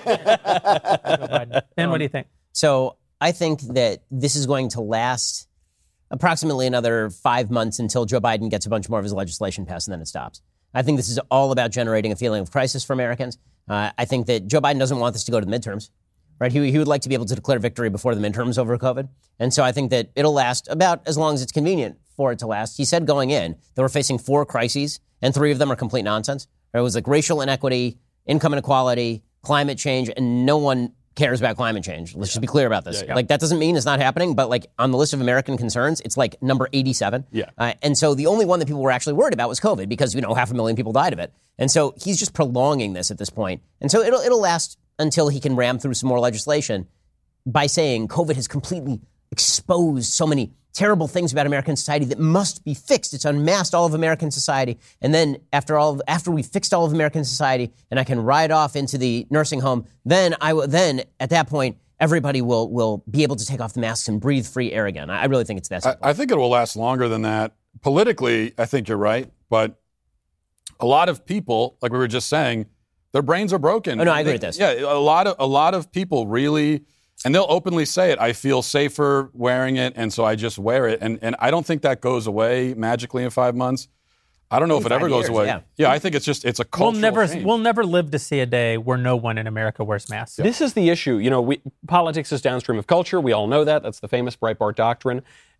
state. Ben, what do you think? So I think that this is going to last approximately another five months until Joe Biden gets a bunch more of his legislation passed, and then it stops. I think this is all about generating a feeling of crisis for Americans. Uh, I think that Joe Biden doesn't want this to go to the midterms, right? He, he would like to be able to declare victory before the midterms over COVID. And so I think that it'll last about as long as it's convenient for it to last. He said going in that we're facing four crises, and three of them are complete nonsense. It was like racial inequity, income inequality, climate change, and no one cares about climate change. Let's yeah. just be clear about this. Yeah, yeah. Like, that doesn't mean it's not happening, but like on the list of American concerns, it's like number eighty-seven. Yeah. Uh, and so the only one that people were actually worried about was COVID because, you know, half a million people died of it. And so he's just prolonging this at this point. And so it'll it'll last until he can ram through some more legislation by saying COVID has completely exposed so many terrible things about American society that must be fixed. It's unmasked all of American society. And then after all, after we fixed all of American society and I can ride off into the nursing home, then I will, then at that point, everybody will, will be able to take off the masks and breathe free air again. I, I really think it's that simple. I, I think it will last longer than that. Politically, I think you're right. But a lot of people, like we were just saying, their brains are broken. Oh, no, I agree they, with this. Yeah, a lot of, a lot of people really, and they'll openly say it, I feel safer wearing it, and so I just wear it. And and I don't think that goes away magically in five months. I don't know if it Five ever goes years, away. yeah. Yeah, I think it's just it's a We'll cultural never change. we'll never live to see a day where no one in America wears masks. This is the issue. You know, we, politics is downstream of culture. We all know that. That's the famous Breitbart doctrine.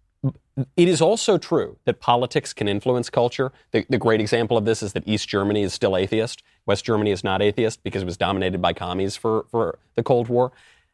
It is also true that politics can influence culture. The, the great example of this is that East Germany is still atheist. West Germany is not atheist because it was dominated by commies for, for the Cold War.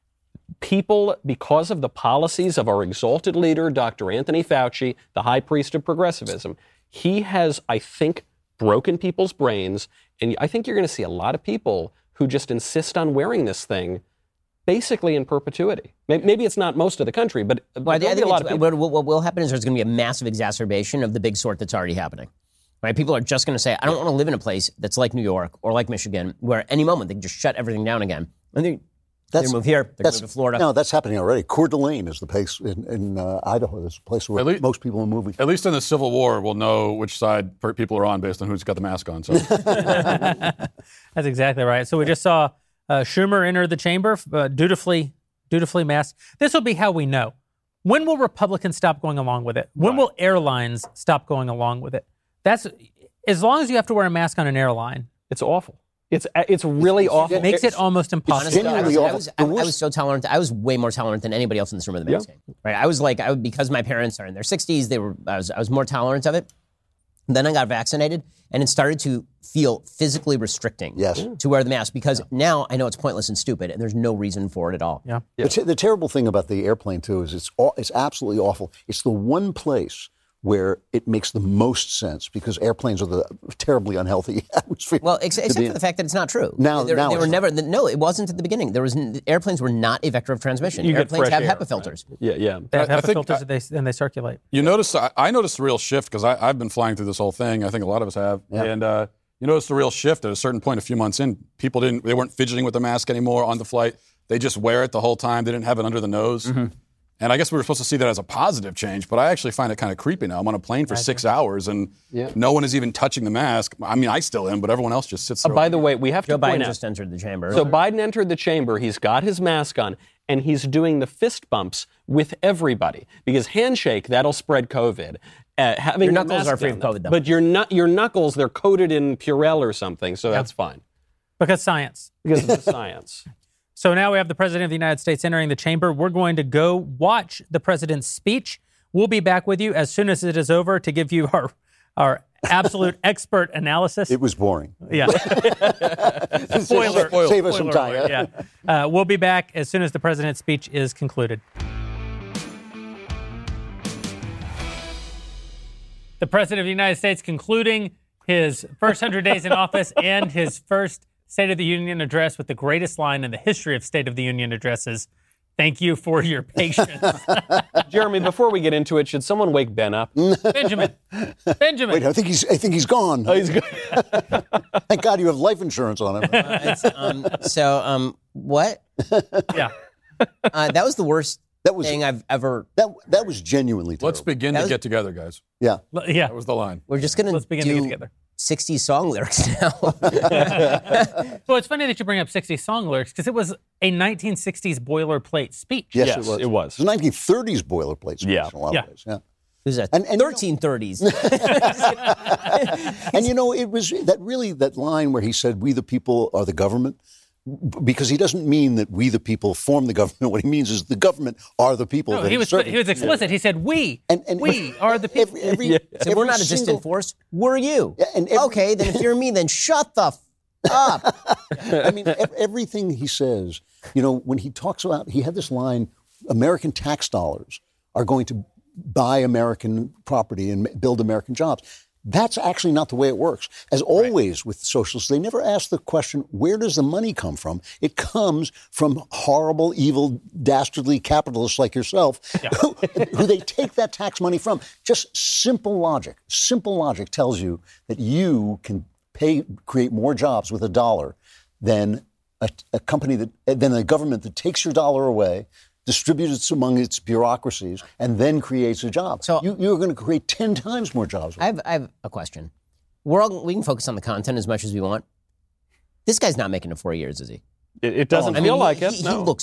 People, because of the policies of our exalted leader, Doctor Anthony Fauci, the high priest of progressivism, he has, I think, broken people's brains. And I think you're going to see a lot of people who just insist on wearing this thing basically in perpetuity. Maybe it's not most of the country, but Well, I there'll think be a lot of it's- people. what, what will happen is there's going to be a massive exacerbation of the big sort that's already happening. Right? People are just going to say, I don't want to live in a place that's like New York or like Michigan, where at any moment they can just shut everything down again. And they, they move here, they move to Florida. No, that's happening already. Coeur d'Alene is the place in, in uh, Idaho. That's the place where At least- most people are moving. At least in the Civil War, we'll know which side per- people are on based on who's got the mask on. So That's exactly right. So we just saw uh, Schumer enter the chamber, uh, dutifully, dutifully masked. This will be how we know. When will Republicans stop going along with it? When will airlines stop going along with it? That's as long as you have to wear a mask on an airline. It's awful. It's it's really awful. It makes it almost impossible. Honestly, I was, genuinely I, was, awful. I, The I was worst- so tolerant. I was way more tolerant than anybody else in this room with the mask. Right? I was like, I would, because my parents are in their sixties. They were. I was. I was more tolerant of it. Then I got vaccinated, and it started to feel physically restricting. Yes. To wear the mask because now I know it's pointless and stupid, and there's no reason for it at all. Yeah. The, t- the terrible thing about the airplane, too, is it's aw- it's absolutely awful. It's the one place where it makes the most sense because airplanes are the terribly unhealthy atmosphere. Well, ex- to except be for in. the fact that it's not true. Now- They're- now they it's were not. never. No, it wasn't at the beginning. There was n- airplanes were not a vector of transmission. You get Airplanes fresh have air, HEPA filters. Yeah, yeah. They have I- I HEPA think filters I- and they, and they circulate. you notice, I, I noticed a real shift because I've been flying through this whole thing. I think a lot of us have. Yeah. And uh, you notice a real shift at a certain point a few months in. People didn't, they weren't fidgeting with the mask anymore on the flight. They just wear it the whole time. They didn't have it under the nose. Mm-hmm. And I guess we were supposed to see that as a positive change, but I actually find it kind of creepy now. I'm on a plane for six hours and Yeah. no one is even touching the mask. I mean, I still am, but everyone else just sits Uh, there. by the way, we have Joe to point Biden out. just entered the chamber. So Biden entered the chamber. He's got his mask on, and he's doing the fist bumps with everybody because handshake that'll spread COVID. Uh, having Your the knuckles mask are free down, of COVID, though. But your nu- your knuckles, they're coated in Purell or something, so that's fine Because science. because of the science. So now we have the President of the United States entering the chamber. We're going to go watch the President's speech. We'll be back with you as soon as it is over to give you our our absolute expert analysis. It was boring. Yeah. Spoiler. Save us some Spoiler time. alert, Yeah. yeah. Uh, we'll be back as soon as the President's speech is concluded. The President of the United States concluding his first one hundred days in office and his first State of the Union address with the greatest line in the history of State of the Union addresses. Thank you for your patience. Jeremy, before we get into it, should someone wake Ben up? Benjamin. Benjamin. Wait, I think he's I think he's gone. Oh, he's good. Thank God you have life insurance on him. It's, um, so, um, what? Yeah. Uh, that was the worst That was thing I've ever. that that was genuinely terrible. Let's begin That to was- get together, guys. Yeah. L- Yeah. That was the line. We're just gonna Let's begin to get do together. sixties song lyrics now. Well, it's funny that you bring up sixties song lyrics because it was a nineteen sixties boilerplate speech. Yes, Yes, it was. it was. It's a nineteen thirties boilerplate speech Yeah. in a lot Yeah. of ways. Yeah. It was a And- and you know- thirteen thirties. And you know, it was that really that line where he said, "We the people are the government," b- because he doesn't mean that we the people form the government. What he means is the government are the people. No, that he he's was serving. he was explicit. He said, "We, And- and- we are the people." Every, every, So every we're not a single- distant force. We're you. Yeah, and every- okay, then if you're me, then shut the f- up. I mean, ev- everything he says, you know, when he talks about, he had this line, American tax dollars are going to buy American property and ma- build American jobs. That's actually not the way it works. As always with socialists, they never ask the question, where does the money come from? It comes from horrible, evil, dastardly capitalists like yourself, who, who they take that tax money from. Just simple logic. Simple logic tells you that you can pay, create more jobs with a dollar than a, a company that, than a government that takes your dollar away, distributes it among its bureaucracies, and then creates a job. So- you, you're going to create ten times more jobs. I have, I have a question. We're all, we can focus on the content as much as we want. This guy's not making it four years, is he? It, it doesn't I feel mean, like he, it. he no. looks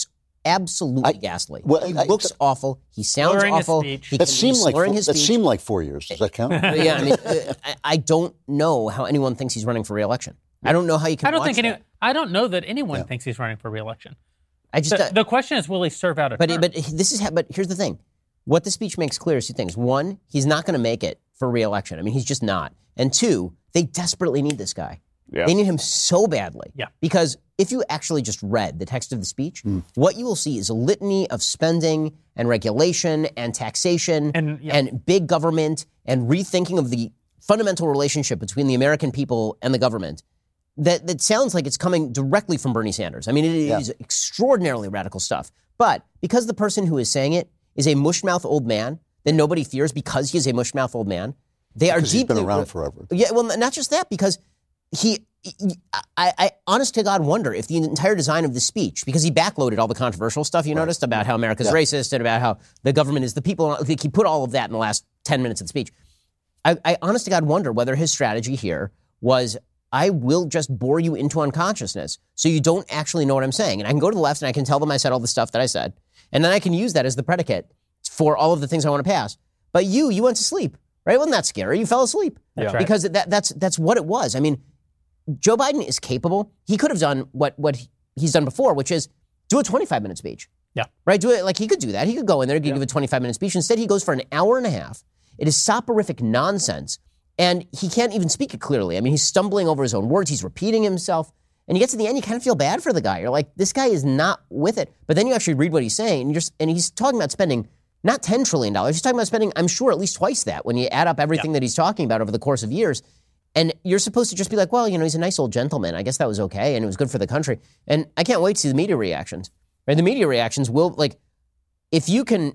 absolutely I- ghastly. well, he I- looks awful. He sounds Slurring his awful. speech. He That can be seemed like slurring four, his that speech. seemed like four years. Does that count? Yeah, I mean, uh, I, I don't know how anyone thinks he's running for re-election. I don't know how you can. I don't watch think any. that. I don't know that anyone Yeah. thinks he's running for re-election. I just. The, uh, the question is, will he serve out a But term? but this is how, but here's the thing. What the speech makes clear is two things. One, he's not going to make it for re-election. I mean, he's just not. And two, they desperately need this guy. Yeah. They need him so badly. Yeah. Because if you actually just read the text of the speech, what you will see is a litany of spending and regulation and taxation And, yeah. and big government and rethinking of the fundamental relationship between the American people and the government. That, that sounds like it's coming directly from Bernie Sanders. I mean, it Yeah. is extraordinarily radical stuff. But because the person who is saying it is a mushmouth old man that nobody fears because he is a mushmouth old man, they are Because he's deeply been around forever. Yeah, well, not just that, because he, he- I, I, honest to God, wonder if the entire design of the speech, because he backloaded all the controversial stuff you noticed about how America's Yeah. racist and about how the government is the people. Like, he put all of that in the last ten minutes of the speech. I, I honest to God wonder whether his strategy here was, I will just bore you into unconsciousness so you don't actually know what I'm saying. And I can go to the left and I can tell them I said all the stuff that I said. And then I can use that as the predicate for all of the things I want to pass. But you, you went to sleep, right? Wasn't that scary? You fell asleep. That's right. Because that, that's, that's what it was. I mean, Joe Biden is capable. He could have done what, what he- he's done before, which is do a twenty-five minute speech. Yeah. Right? Do it like he could do that. He could go in there, he could give a twenty-five minute speech. Instead, he goes for an hour and a half. It is soporific nonsense. And he can't even speak it clearly. I mean, he's stumbling over his own words. He's repeating himself. And you get to the end, you kind of feel bad for the guy. You're like, this guy is not with it. But then you actually read what he's saying, and, you're, and he's talking about spending not ten trillion dollars. He's talking about spending, I'm sure, at least twice that when you add up everything that he's talking about over the course of years. And you're supposed to just be like, well, you know, he's a nice old gentleman. I guess that was okay, and it was good for the country. And I can't wait to see the media reactions. Right? The media reactions will, like, if you can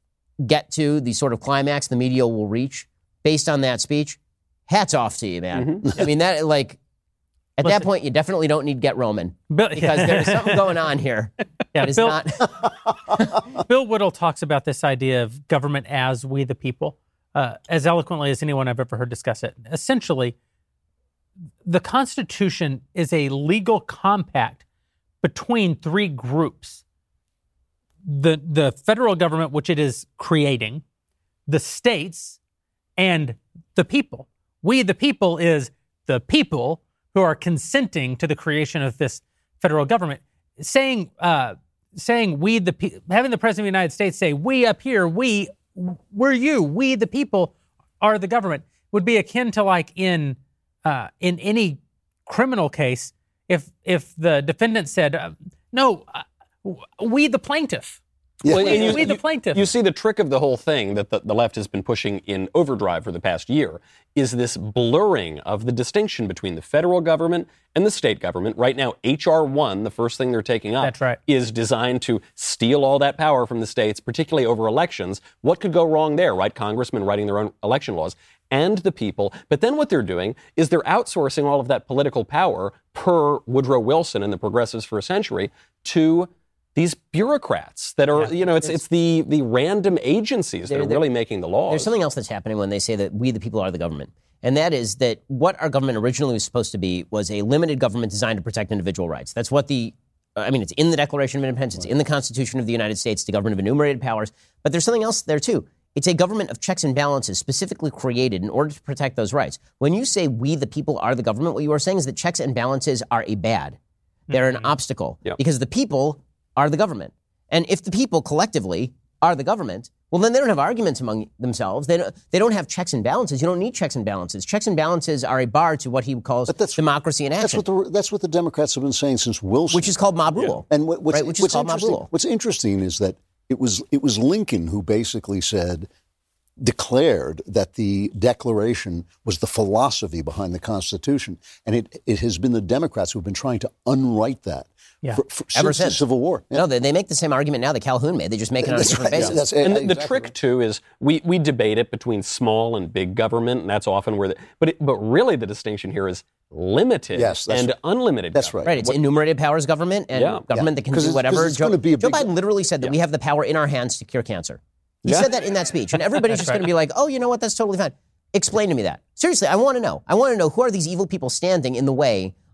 get to the sort of climax the media will reach based on that speech, hats off to you, man. I mean, that, like, at Listen. that point, you definitely don't need Get Roman Bill, because there's something going on here. Yeah, That is Bill- not. Bill Whittle talks about this idea of government as we the people, uh, as eloquently as anyone I've ever heard discuss it. Essentially, the Constitution is a legal compact between three groups. The, the federal government, which it is creating, the states, and the people. We the people is the people who are consenting to the creation of this federal government. Saying, uh, saying we the pe- having the president of the United States say we up here, we we're you, we the people are the government would be akin to like in uh, in any criminal case if if the defendant said uh, no, uh, we the plaintiff. Yeah. Well, and you- we the you- plaintiff. You see, the trick of the whole thing that the, the left has been pushing in overdrive for the past year is this blurring of the distinction between the federal government and the state government. Right now, H R one, the first thing they're taking up, That's right. is designed to steal all that power from the states, particularly over elections. What could go wrong there, right? Congressmen writing their own election laws and the people. But then what they're doing is they're outsourcing all of that political power, per Woodrow Wilson and the progressives for a century, to these bureaucrats that are, you know, it's it's the the random agencies that There- are there- really making the laws. There's something else that's happening when they say that we, the people, are the government. And that is that what our government originally was supposed to be was a limited government designed to protect individual rights. That's what the, I mean, it's in the Declaration of Independence, it's in the Constitution of the United States, the government of enumerated powers. But there's something else there, too. It's a government of checks and balances specifically created in order to protect those rights. When you say we, the people, are the government, what you are saying is that checks and balances are a bad. They're an obstacle. Yeah. Because the people are the government. And if the people collectively are the government, well, then they don't have arguments among themselves. They don't, they don't have checks and balances. You don't need checks and balances. Checks and balances are a bar to what he calls But that's- democracy in That's action, what the that's what the Democrats have been saying since Wilson. which is called mob rule. And what, what's, right, which is what's called mob interesting, rule. what's interesting is that it was it was Lincoln who basically said, declared that the Declaration was the philosophy behind the Constitution, and it it has been the Democrats who have been trying to unwrite that Yeah. for, for, Ever since the since. Civil War. Yeah. No, they, they make the same argument now that Calhoun made. They just make it on a That's different right. basis. That's- and the, the exactly trick right. too is we, we debate it between small and big government, and that's often where the but it, but really the distinction here is limited Yes, that's and right. unlimited. That's government. Right, it's enumerated powers government and Yeah. government Yeah. that can 'Cause do it's- whatever. 'cause it's Joe, gonna be a Joe big- Biden literally said that we have the power in our hands to cure cancer. He Yeah. said that in that speech, and everybody's just going to be like, "Oh, you know what? That's totally fine." Explain to me that. Seriously, I want to know. I want to know who are these evil people standing in the way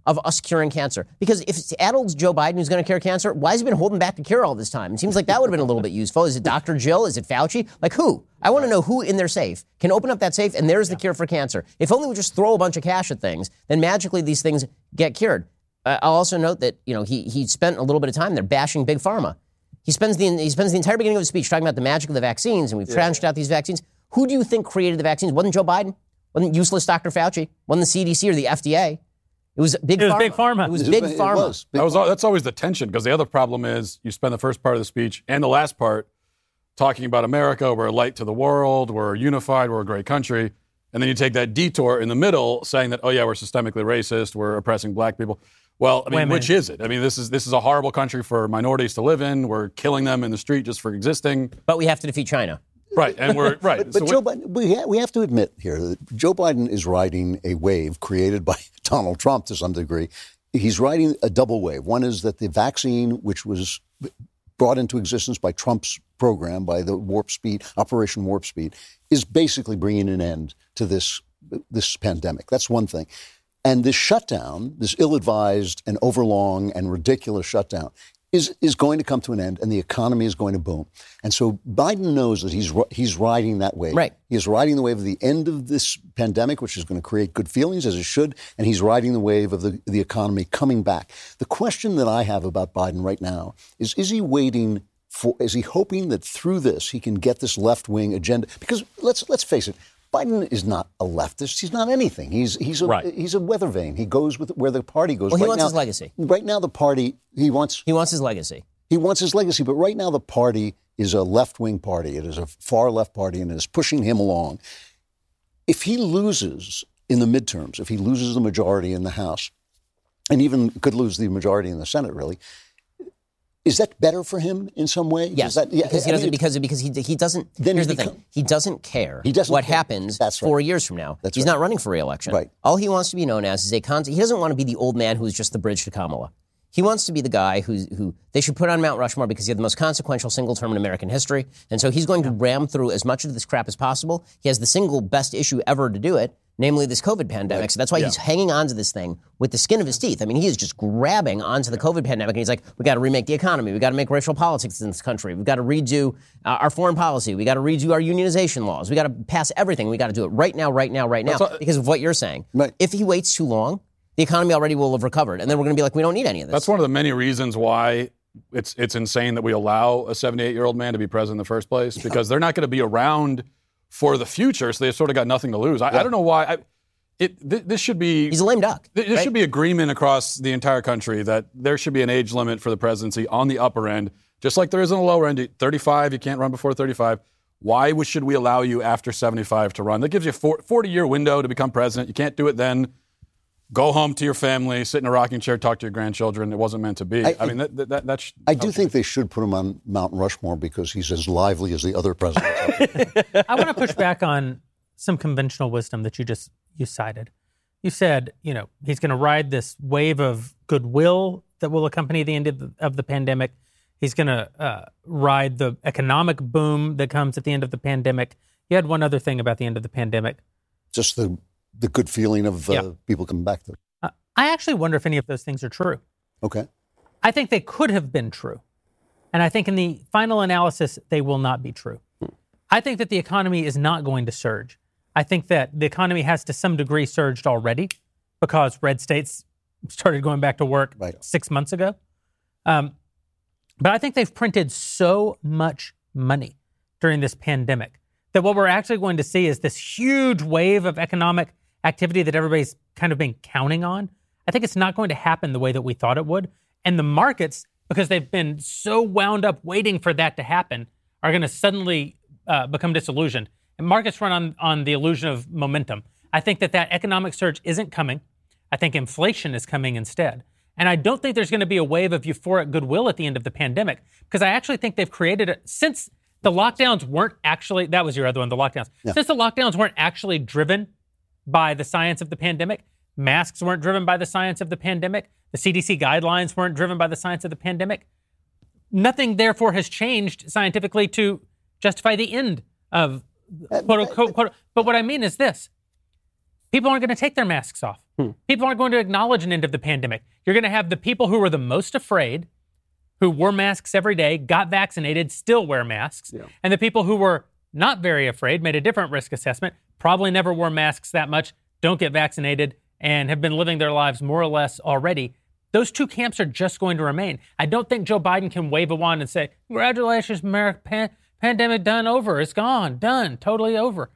of us curing cancer. Because if it's adult Joe Biden who's going to cure cancer, why has he been holding back the cure all this time? It seems like that would have been a little bit useful. Is it Doctor Jill? Is it Fauci? Like who? I want to know who in their safe can open up that safe and there's the cure for cancer. If only we just throw a bunch of cash at things, then magically these things get cured. Uh, I'll also note that, you know, he he spent a little bit of time there bashing Big Pharma. He spends the he spends the entire beginning of his speech talking about the magic of the vaccines, and we've yeah. tranched out these vaccines. Who do you think created the vaccines? Wasn't Joe Biden? Wasn't useless Doctor Fauci? Wasn't the C D C or the F D A? It was Big it was Pharma. Big Pharma. It was it, Big it Pharma. Was. Big that was pharma. That's always the tension, because the other problem is you spend the first part of the speech and the last part talking about America, we're a light to the world, we're unified, we're a great country, and then you take that detour in the middle saying that, oh yeah, we're systemically racist, we're oppressing black people. Well, I mean, which is it? I mean, this is this is a horrible country for minorities to live in. We're killing them in the street just for existing. But we have to defeat China. Right, and we're right. But, but so Joe Biden, we, ha- we have to admit here that Joe Biden is riding a wave created by Donald Trump to some degree. He's riding a double wave. One is that the vaccine, which was brought into existence by Trump's program, by the Warp Speed, Operation Warp Speed, is basically bringing an end to this this pandemic. That's one thing. And this shutdown, this ill-advised and overlong and ridiculous shutdown, is is going to come to an end, and the economy is going to boom. And so Biden knows that he's he's riding that wave. Right. He is riding the wave of the end of this pandemic, which is going to create good feelings, as it should, and he's riding the wave of the, the economy coming back. The question that I have about Biden right now is, is he waiting for, is he hoping that through this he can get this left-wing agenda? Because let's let's face it, Biden is not a leftist. He's not anything. He's he's a right. he's a weather vane. He goes with where the party goes. Well, he right wants now, his legacy. Right now, the party he wants He wants his legacy. he wants his legacy. But right now, the party is a left-wing party. It is a far left party, and it is pushing him along. If he loses in the midterms, if he loses the majority in the House, and even could lose the majority in the Senate, really. Is that better for him in some way? Yes, that, yeah, because he I doesn't. mean, Because because he he doesn't. Then Here's he the become- thing: he doesn't care. He doesn't what care. happens That's right. four years from now. That's He's right. not running for re-election. Right. All he wants to be known as is a con. He doesn't want to be the old man who's just the bridge to Kamala. He wants to be the guy who's, who they should put on Mount Rushmore because he had the most consequential single term in American history. And so he's going to ram through as much of this crap as possible. He has the single best issue ever to do it, namely this COVID pandemic. Right. So that's why yeah. he's hanging on to this thing with the skin of his teeth. I mean, he is just grabbing onto the COVID pandemic. And he's like, we got to remake the economy. We got to make racial politics in this country. We've got to redo uh, our foreign policy. We got to redo our unionization laws. We got to pass everything. We got to do it right now, right now, right now, all, because of what you're saying. Right. If he waits too long, the economy already will have recovered. And then we're going to be like, we don't need any of this. That's one of the many reasons why it's it's insane that we allow a seventy-eight-year-old man to be president in the first place, because they're not going to be around for the future, so they've sort of got nothing to lose. I, yeah. I don't know why. I, it th- This should be... He's a lame duck. Th- this right? should be agreement across the entire country that there should be an age limit for the presidency on the upper end, just like there is on the lower end. thirty-five, you can't run before thirty-five. Why should we allow you after seventy-five to run? That gives you a forty-year window to become president. You can't do it then. Go home to your family, sit in a rocking chair, talk to your grandchildren. It wasn't meant to be. I, I mean, that, that, that, that's... I do think they should put him on Mount Rushmore because he's as lively as the other presidents. I want to push back on some conventional wisdom that you just you cited. You said, you know, he's going to ride this wave of goodwill that will accompany the end of the, of the pandemic. He's going to uh, ride the economic boom that comes at the end of the pandemic. You had one other thing about the end of the pandemic. Just the... the good feeling of uh, yeah. people coming back to it. Uh, I actually wonder if any of those things are true. Okay. I think they could have been true. And I think in the final analysis, they will not be true. Hmm. I think that the economy is not going to surge. I think that the economy has to some degree surged already because red states started going back to work right. six months ago. Um, but I think they've printed so much money during this pandemic that what we're actually going to see is this huge wave of economic activity that everybody's kind of been counting on. I think it's not going to happen the way that we thought it would. And the markets, because they've been so wound up waiting for that to happen, are going to suddenly uh, become disillusioned. And markets run on, on the illusion of momentum. I think that that economic surge isn't coming. I think inflation is coming instead. And I don't think there's going to be a wave of euphoric goodwill at the end of the pandemic, because I actually think they've created it since the lockdowns weren't actually, that was your other one, the lockdowns. Yeah. Since the lockdowns weren't actually driven by the science of the pandemic, masks weren't driven by the science of the pandemic, the C D C guidelines weren't driven by the science of the pandemic, nothing therefore has changed scientifically to justify the end of quote unquote, quote. But what I mean is this: people aren't going to take their masks off. Hmm. People aren't going to acknowledge an end of the pandemic. You're going to have the people who were the most afraid, who wore masks every day, got vaccinated, still wear masks, yeah. and the people who were not very afraid, made a different risk assessment, probably never wore masks that much, don't get vaccinated, and have been living their lives more or less already. Those two camps are just going to remain. I don't think Joe Biden can wave a wand and say, congratulations, America, pan- pandemic done, over, it's gone, done, totally over.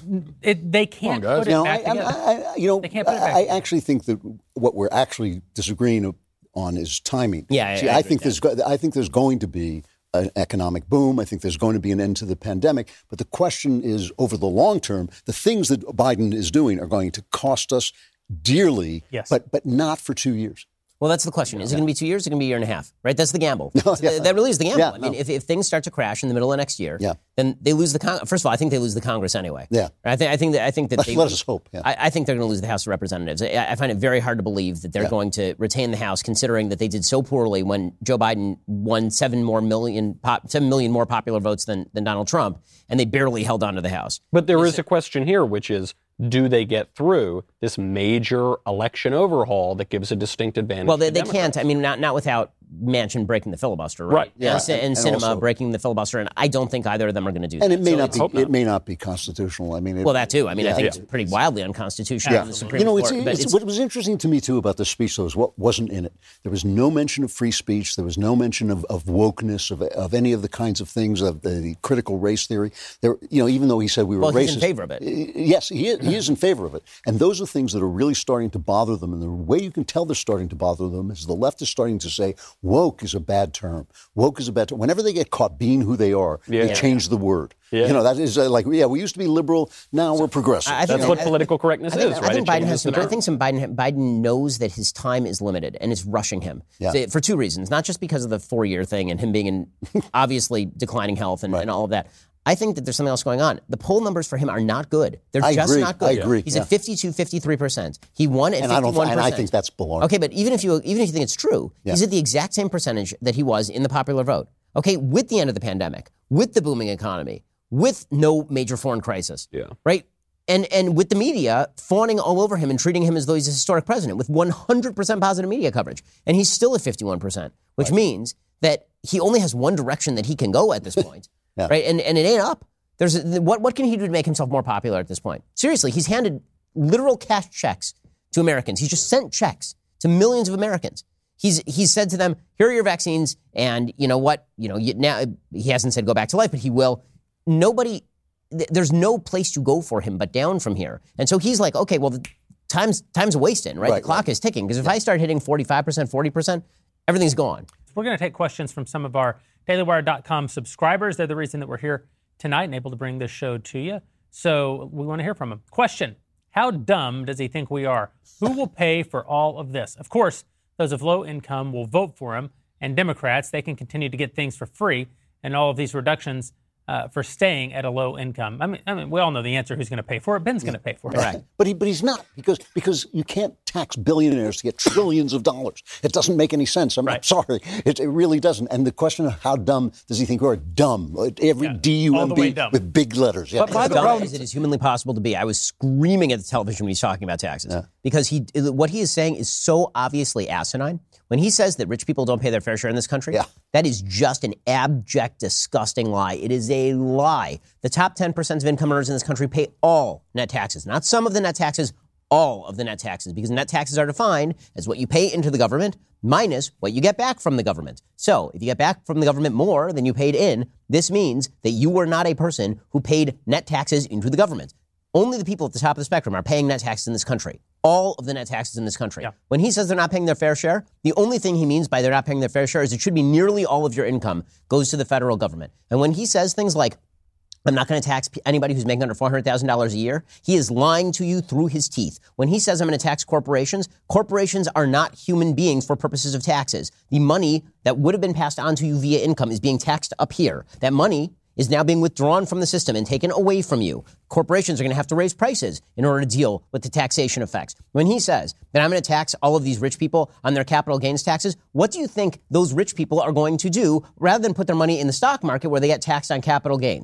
It, they can't on, put it no, back I, together. I, I, you know, they can't put it back I, I together. actually think that what we're actually disagreeing on is timing. Yeah, See, I, I, I think there's, I think there's going to be an economic boom. I think there's going to be an end to the pandemic. But the question is, over the long term, the things that Biden is doing are going to cost us dearly, yes. but but not for two years. Well, that's the question. Is it going to be two years? Or is it going to be a year and a half? Right? That's the gamble. No, so yeah. th- that really is the gamble. Yeah, I mean, no. if, if things start to crash in the middle of next year, yeah. then they lose the con- first of all, I think they lose the Congress anyway. Yeah. I think I think that I think that Let, they, let us hope. Yeah. I, I think they're going to lose the House of Representatives. I, I find it very hard to believe that they're Yeah. going to retain the House, considering that they did so poorly when Joe Biden won seven more million pop, seven million more popular votes than than Donald Trump, and they barely held on to the House. But there is, is a question here, which is, do they get through this major election overhaul that gives a distinct advantage? Well, they, to they Democrats? can't. I mean, not not without Manchin breaking the filibuster, right? Right. Yeah. And, and, And Sinema also- breaking the filibuster, and I don't think either of them are going to do And that. it may So not it's- be. hope not. It may not be constitutional. I mean, it, Well, that too. I mean, I yeah. think Yeah. it's pretty wildly unconstitutional Yeah. in the Supreme You know, it's, Court. but it's, it's- what was interesting to me, too, about the speech, though, is what wasn't in it. There was no mention of free speech. There was no mention of, of wokeness, of, of any of the kinds of things, of the, the critical race theory. There, you know, even though he said we were Well, racist. he's in favor of it. Yes, he is, he is in favor of it. And those are things that are really starting to bother them. And the way you can tell they're starting to bother them is the left is starting to say, woke is a bad term. Woke is a bad term. Whenever they get caught being who they are, Yeah. they change the word. Yeah. You know, that is uh, like, yeah, we used to be liberal, now we're progressive. I think- That's you what know, political correctness I think, is, I right? think It Biden changes has some. the I term. think some Biden Biden knows that his time is limited and it's rushing him Yeah. So, for two reasons. Not just because of the four-year thing and him being in obviously declining health and, Right. and all of that. I think that there's something else going on. The poll numbers for him are not good. They're I just agree. not good. I agree. He's Yeah. at fifty-two, fifty-three percent. He won at and I don't. fifty-one percent. And I think that's baloney. Okay, but even if you even if you think it's true, Yeah. he's at the exact same percentage that he was in the popular vote. Okay, with the end of the pandemic, with the booming economy, with no major foreign crisis. Yeah. Right? And and with the media fawning all over him and treating him as though he's a historic president with one hundred percent positive media coverage. And he's still at fifty-one percent, which Right. means that he only has one direction that he can go at this point. Yeah. Right? And and it ain't up. There's a, what what can he do to make himself more popular at this point? Seriously, he's handed literal cash checks to Americans. He's just sent checks to millions of Americans. He's he's said to them, "Here are your vaccines," and you know what? You know, you, now he hasn't said go back to life, but he will. Nobody, th- there's no place to go for him but down from here. And so he's like, okay, well, the time's time's wasting, right? Right, the clock right. is ticking because if I start hitting forty-five percent, forty percent, everything's gone. We're going to take questions from some of our daily wire dot com subscribers. They're the reason that we're here tonight and able to bring this show to you. So we want to hear from them. Question: how dumb does he think we are? Who will pay for all of this? Of course, those of low income will vote for him, and Democrats, they can continue to get things for free, and all of these reductions uh, for staying at a low income. I mean, I mean, we all know the answer. Who's going to pay for it? Ben's going to pay for it. Right. But he, but he's not because because you can't tax billionaires to get trillions of dollars. It doesn't make any sense. I'm, I'm Right. sorry, it, it really doesn't. And the question of how dumb does he think we are? Dumb. Every Yeah, D U all M the way B dumb. with big letters. Yeah. But by As the dumb problem- as it is humanly possible to be. I was screaming at the television when he's talking about taxes because he, what he is saying is so obviously asinine. When he says that rich people don't pay their fair share in this country, Yeah. that is just an abject, disgusting lie. It is a lie. The top ten percent of income earners in this country pay all net taxes, not some of the net taxes, all of the net taxes, because net taxes are defined as what you pay into the government minus what you get back from the government. So if you get back from the government more than you paid in, this means that you were not a person who paid net taxes into the government. Only the people at the top of the spectrum are paying net taxes in this country. All of the net taxes in this country. Yeah. When he says they're not paying their fair share, the only thing he means by they're not paying their fair share is it should be nearly all of your income goes to the federal government. And when he says things like, I'm not going to tax p- anybody who's making under four hundred thousand dollars a year, he is lying to you through his teeth. When he says I'm going to tax corporations, corporations are not human beings for purposes of taxes. The money that would have been passed on to you via income is being taxed up here. That money is now being withdrawn from the system and taken away from you. Corporations are going to have to raise prices in order to deal with the taxation effects. When he says that I'm going to tax all of these rich people on their capital gains taxes, what do you think those rich people are going to do rather than put their money in the stock market where they get taxed on capital gains?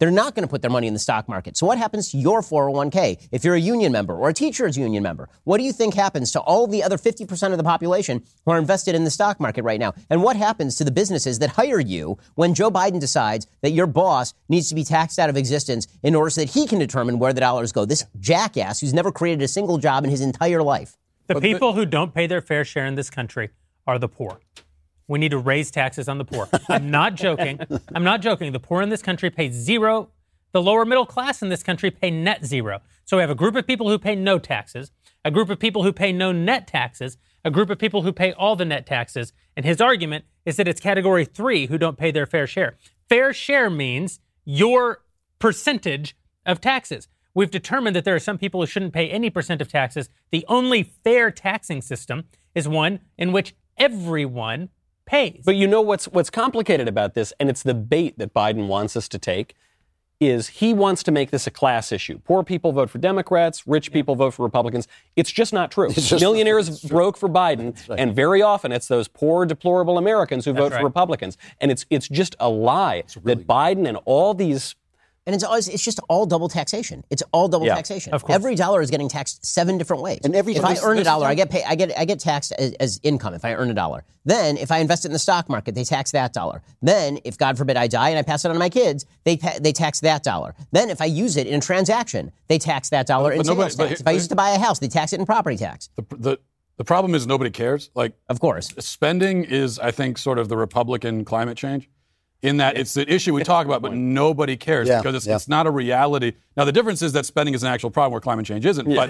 They're not going to put their money in the stock market. So what happens to your four oh one k if you're a union member or a teacher's union member? What do you think happens to all the other fifty percent of the population who are invested in the stock market right now? And what happens to the businesses that hire you when Joe Biden decides that your boss needs to be taxed out of existence in order so that he can determine where the dollars go? This jackass who's never created a single job in his entire life. The people who don't pay their fair share in this country are the poor. We need to raise taxes on the poor. I'm not joking. I'm not joking. The poor in this country pay zero. The lower middle class in this country pay net zero. So we have a group of people who pay no taxes, a group of people who pay no net taxes, a group of people who pay all the net taxes. And his argument is that it's category three who don't pay their fair share. Fair share means your percentage of taxes. We've determined that there are some people who shouldn't pay any percent of taxes. The only fair taxing system is one in which everyone pays. But you know what's what's complicated about this, and it's the bait that Biden wants us to take, is he wants to make this a class issue. Poor people vote for Democrats, rich yeah. people vote for Republicans. It's just not true. Just Millionaires broke for Biden, right. and very often it's those poor, deplorable Americans who That's vote right. for Republicans. And it's it's just a lie really that Biden and all these... And it's always, it's just all double taxation. It's all double Yeah, taxation. of course. Every dollar is getting taxed seven different ways. And every if time- I earn a this- dollar, I get pay, I get I get taxed as, as income if I earn a dollar. Then if I invest it in the stock market, they tax that dollar. Then if God forbid I die and I pass it on to my kids, they pa- they tax that dollar. Then if I use it in a transaction, they tax that dollar But in nobody- sales but tax. here- If I use it to buy a house, they tax it in property tax. The, the, the problem is nobody cares. Like, Of course. spending is, I think, sort of the Republican climate change. In that it's the issue we talk about, but nobody cares Yeah, because it's, yeah. it's not a reality. Now, the difference is that spending is an actual problem where climate change isn't. But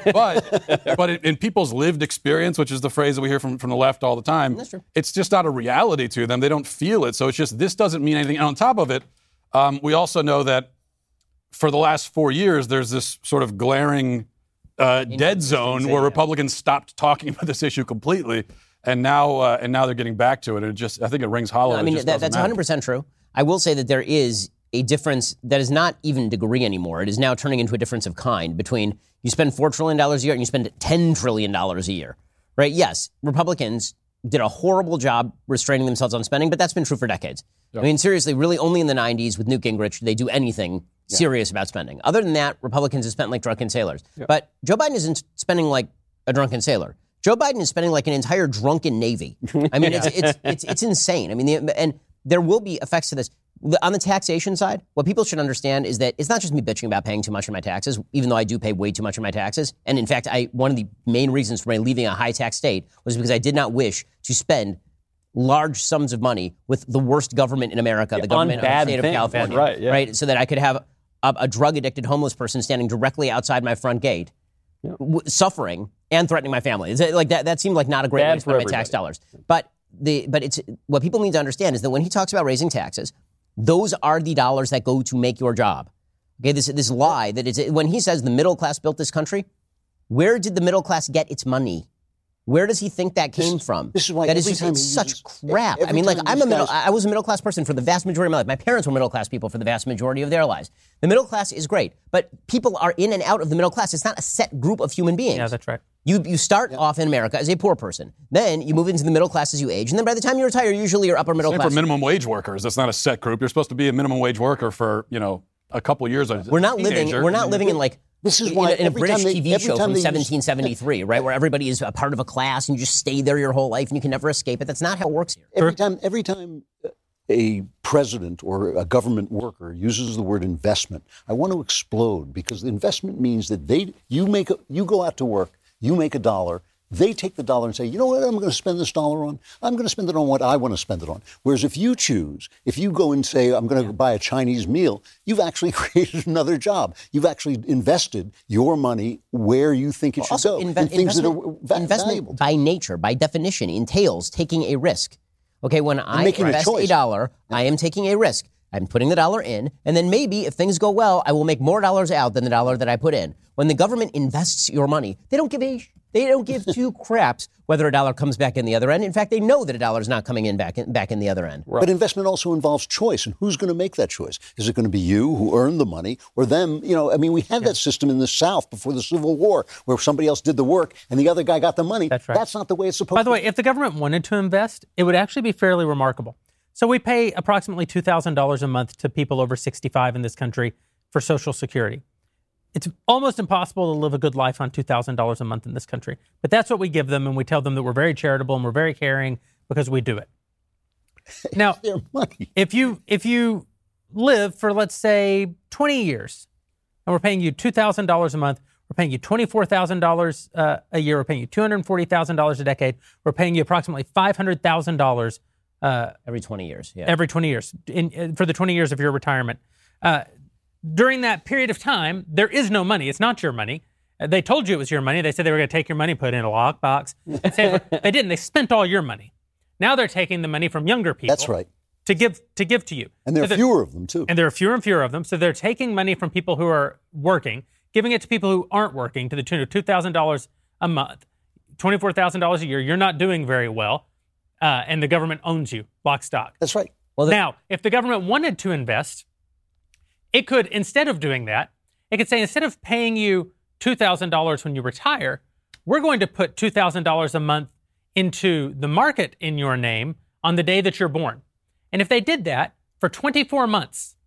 but but in, in people's lived experience, which is the phrase that we hear from, from the left all the time, That's true. it's just not a reality to them. They don't feel it. So it's just this doesn't mean anything. And on top of it, um, we also know that for the last four years, there's this sort of glaring uh, dead zone where Republicans stopped talking about this issue completely. And now, uh, and now they're getting back to it. And it just, I think it rings hollow. I It mean, just that, doesn't that's matter. one hundred percent true. I will say that there is a difference that is not even degree anymore. It is now turning into a difference of kind between you spend four trillion dollars a year and you spend ten trillion dollars a year, right? Yes, Republicans did a horrible job restraining themselves on spending, but that's been true for decades. Yep. I mean, seriously, really only in the nineties with Newt Gingrich did they do anything serious about spending. Other than that, Republicans have spent like drunken sailors. Yep. But Joe Biden isn't spending like a drunken sailor. Joe Biden is spending like an entire drunken Navy. I mean, it's, it's, it's, it's insane. I mean, the, and there will be effects to this. The, on the taxation side, what people should understand is that it's not just me bitching about paying too much in my taxes, even though I do pay way too much in my taxes. And in fact, I one of the main reasons for my leaving a high tax state was because I did not wish to spend large sums of money with the worst government in America, Yeah, the government on of the bad state things, of California. right, yeah. right? So that I could have a, a drug-addicted homeless person standing directly outside my front gate, w- suffering and threatening my family. Is it like that? That seemed like not a great Bad way to spend for my tax everybody. dollars. But the but it's what people need to understand is that when he talks about raising taxes, those are the dollars that go to make your job. Okay, this this lie that it's when he says the middle class built this country. Where did the middle class get its money? Where does he think that came This- from? this is why that is every just time it's he such uses- crap. every I mean, like time I'm these a middle. guys- I was a middle class person for the vast majority of my life. My parents were middle class people for the vast majority of their lives. The middle class is great, but people are in and out of the middle class. It's not a set group of human beings. Yeah, that's right. You you start off in America as a poor person, then you move into the middle class as you age, and then by the time you retire, usually you're upper middle Same class. for minimum wage workers. That's not a set group. You're supposed to be a minimum wage worker for, you know, a couple years. As a We're not living. teenager. We're not living in like This is in why a, in a every British time they- T V every show time from they use- seventeen seventy-three, right, where everybody is a part of a class and you just stay there your whole life and you can never escape it. That's not how it works here. Every time, every time a president or a government worker uses the word investment, I want to explode because the investment means that they, you make, a, you go out to work, you make a dollar. They take the dollar and say, you know what I'm going to spend this dollar on? I'm going to spend it on what I want to spend it on. Whereas if you choose, if you go and say, I'm going to buy a Chinese meal, you've actually created another job. You've actually invested your money where you think it should Also, go. inve- in things that investment, are va- investment valuable. by nature, by definition, entails taking a risk. Okay, when I making a invest a, choice. dollar, I am taking a risk. I'm putting the dollar in, and then maybe if things go well, I will make more dollars out than the dollar that I put in. When the government invests your money, they don't give a they don't give two craps whether a dollar comes back in the other end. In fact, they know that a dollar is not coming in back in, back in the other end. But investment also involves choice, and who's going to make that choice? Is it going to be you who earned the money, or them? You know, I mean, we had that system in the South before the Civil War, where somebody else did the work and the other guy got the money. That's right. That's not the way it's supposed By the to way, be. if the government wanted to invest, it would actually be fairly remarkable. So we pay approximately two thousand dollars a month to people over sixty-five in this country for Social Security. It's almost impossible to live a good life on two thousand dollars a month in this country. But that's what we give them, and we tell them that we're very charitable and we're very caring because we do it. Now, Their money. if you if you live for, let's say, twenty years, and we're paying you two thousand dollars a month, we're paying you twenty-four thousand dollars uh, a year, we're paying you two hundred forty thousand dollars a decade, we're paying you approximately five hundred thousand dollars uh, Every twenty years. Yeah. every twenty years, in, in, for the twenty years of your retirement. Uh, during that period of time, there is no money. It's not your money. Uh, they told you it was your money. They said they were going to take your money, put it in a lockbox. They didn't. They spent all your money. Now they're taking the money from younger people. That's right. To give to give to you. And there are So fewer of them, too. And there are fewer and fewer of them. So they're taking money from people who are working, giving it to people who aren't working to the tune of two thousand dollars a month, twenty-four thousand dollars a year. You're not doing very well, uh, and the government owns you, lock, stock. That's right. Well, the- Now, if the government wanted to invest, it could, instead of doing that, it could say, instead of paying you two thousand dollars when you retire, we're going to put two thousand dollars a month into the market in your name on the day that you're born. And if they did that for twenty-four months,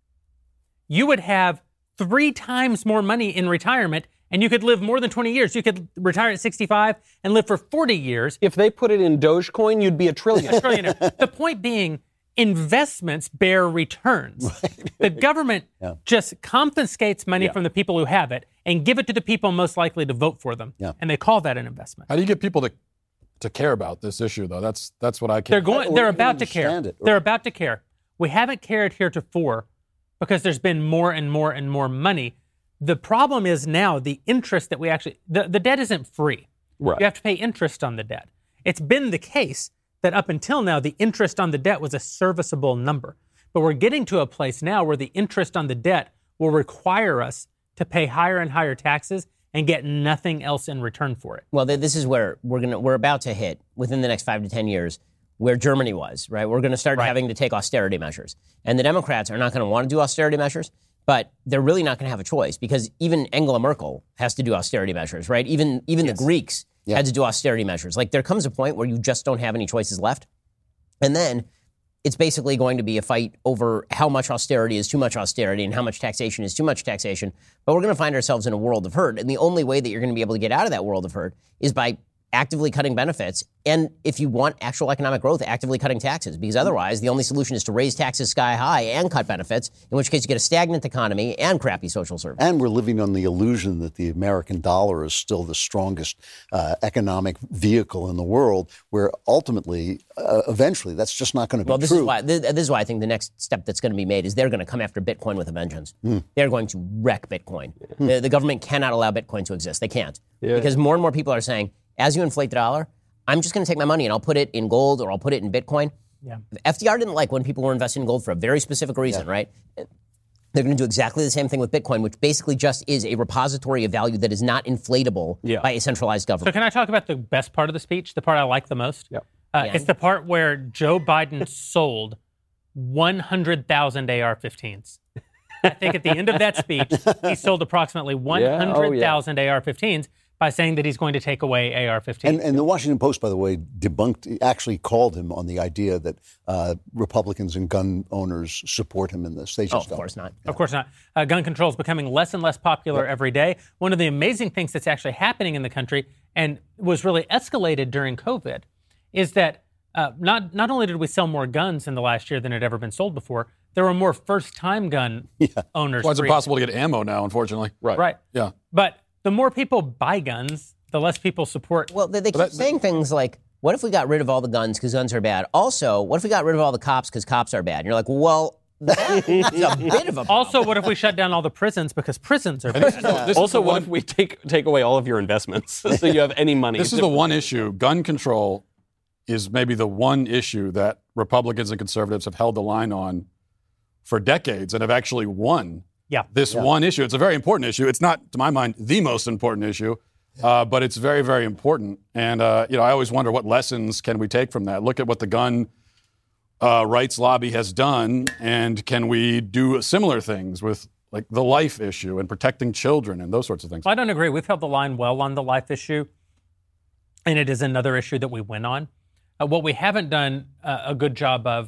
you would have three times more money in retirement, and you could live more than twenty years. You could retire at sixty-five and live for forty years. If they put it in Dogecoin, you'd be a trillion. A trillionaire. The point being, investments bear returns. Right. The government yeah. just confiscates money yeah. from the people who have it and give it to the people most likely to vote for them. Yeah. And they call that an investment. How do you get people to to care about this issue, though? That's that's what I can't. They're going. They're about to care. It, they're about to care. We haven't cared heretofore because there's been more and more and more money. The problem is now the interest that we actually the, the debt isn't free. Right. You have to pay interest on the debt. It's been the case that up until now the interest on the debt was a serviceable number, but we're getting to a place now where the interest on the debt will require us to pay higher and higher taxes and get nothing else in return for it. Well, th- this is where we're gonna we're about to hit within the next five to ten years where Germany was, right? We're going to start right. having to take austerity measures, and the Democrats are not going to want to do austerity measures, but they're really not going to have a choice because even Angela Merkel has to do austerity measures, right? Even even yes. the Greeks yeah. had to do austerity measures. Like there comes a point where you just don't have any choices left, and then it's basically going to be a fight over how much austerity is too much austerity and how much taxation is too much taxation. But we're going to find ourselves in a world of hurt. And the only way that you're going to be able to get out of that world of hurt is by actively cutting benefits. And if you want actual economic growth, actively cutting taxes. Because otherwise, the only solution is to raise taxes sky high and cut benefits, in which case you get a stagnant economy and crappy social services. And we're living on the illusion that the American dollar is still the strongest uh, economic vehicle in the world, where ultimately, uh, eventually, that's just not going to be well, this true. Is why, this, this is why I think the next step that's going to be made is they're going to come after Bitcoin with a vengeance. Mm. They're going to wreck Bitcoin. Mm. The, the government cannot allow Bitcoin to exist. They can't. Yeah. Because more and more people are saying, as you inflate the dollar, I'm just going to take my money and I'll put it in gold or I'll put it in Bitcoin. Yeah. F D R didn't like when people were investing in gold for a very specific reason, yeah. right? They're going to do exactly the same thing with Bitcoin, which basically just is a repository of value that is not inflatable yeah. by a centralized government. So can I talk about the best part of the speech, the part I like the most? Yep. Uh, yeah. It's the part where Joe Biden sold one hundred thousand A R fifteens. I think at the end of that speech, he sold approximately one hundred thousand yeah. oh, yeah. A R fifteens. By saying that he's going to take away A R fifteens. And, and the Washington Post, by the way, debunked, actually called him on the idea that uh, Republicans and gun owners support him in this. They just oh, of don't. course not. Yeah. Of course not. Uh, gun control is becoming less and less popular yep. every day. One of the amazing things that's actually happening in the country and was really escalated during COVID is that uh, not, not only did we sell more guns in the last year than had ever been sold before, there were more first-time gun yeah. owners. Well, it's impossible to get ammo now, unfortunately. Right. Right. Yeah. But the more people buy guns, the less people support. Well, they, they keep that, saying things like, what if we got rid of all the guns because guns are bad? Also, what if we got rid of all the cops because cops are bad? And you're like, well, that's a bit of a problem. Also, what if we shut down all the prisons because prisons are bad? This is the, this also, is what one, if we take take away all of your investments so you have any money? This is the one issue. Gun control is maybe the one issue that Republicans and conservatives have held the line on for decades and have actually won. Yeah. This yeah. one issue. It's a very important issue. It's not, to my mind, the most important issue, uh, but it's very, very important. And, uh, you know, I always wonder what lessons can we take from that? Look at what the gun uh, rights lobby has done, and can we do similar things with, like, the life issue and protecting children and those sorts of things? Well, I don't agree. We've held the line well on the life issue, and it is another issue that we win on. Uh, what we haven't done uh, a good job of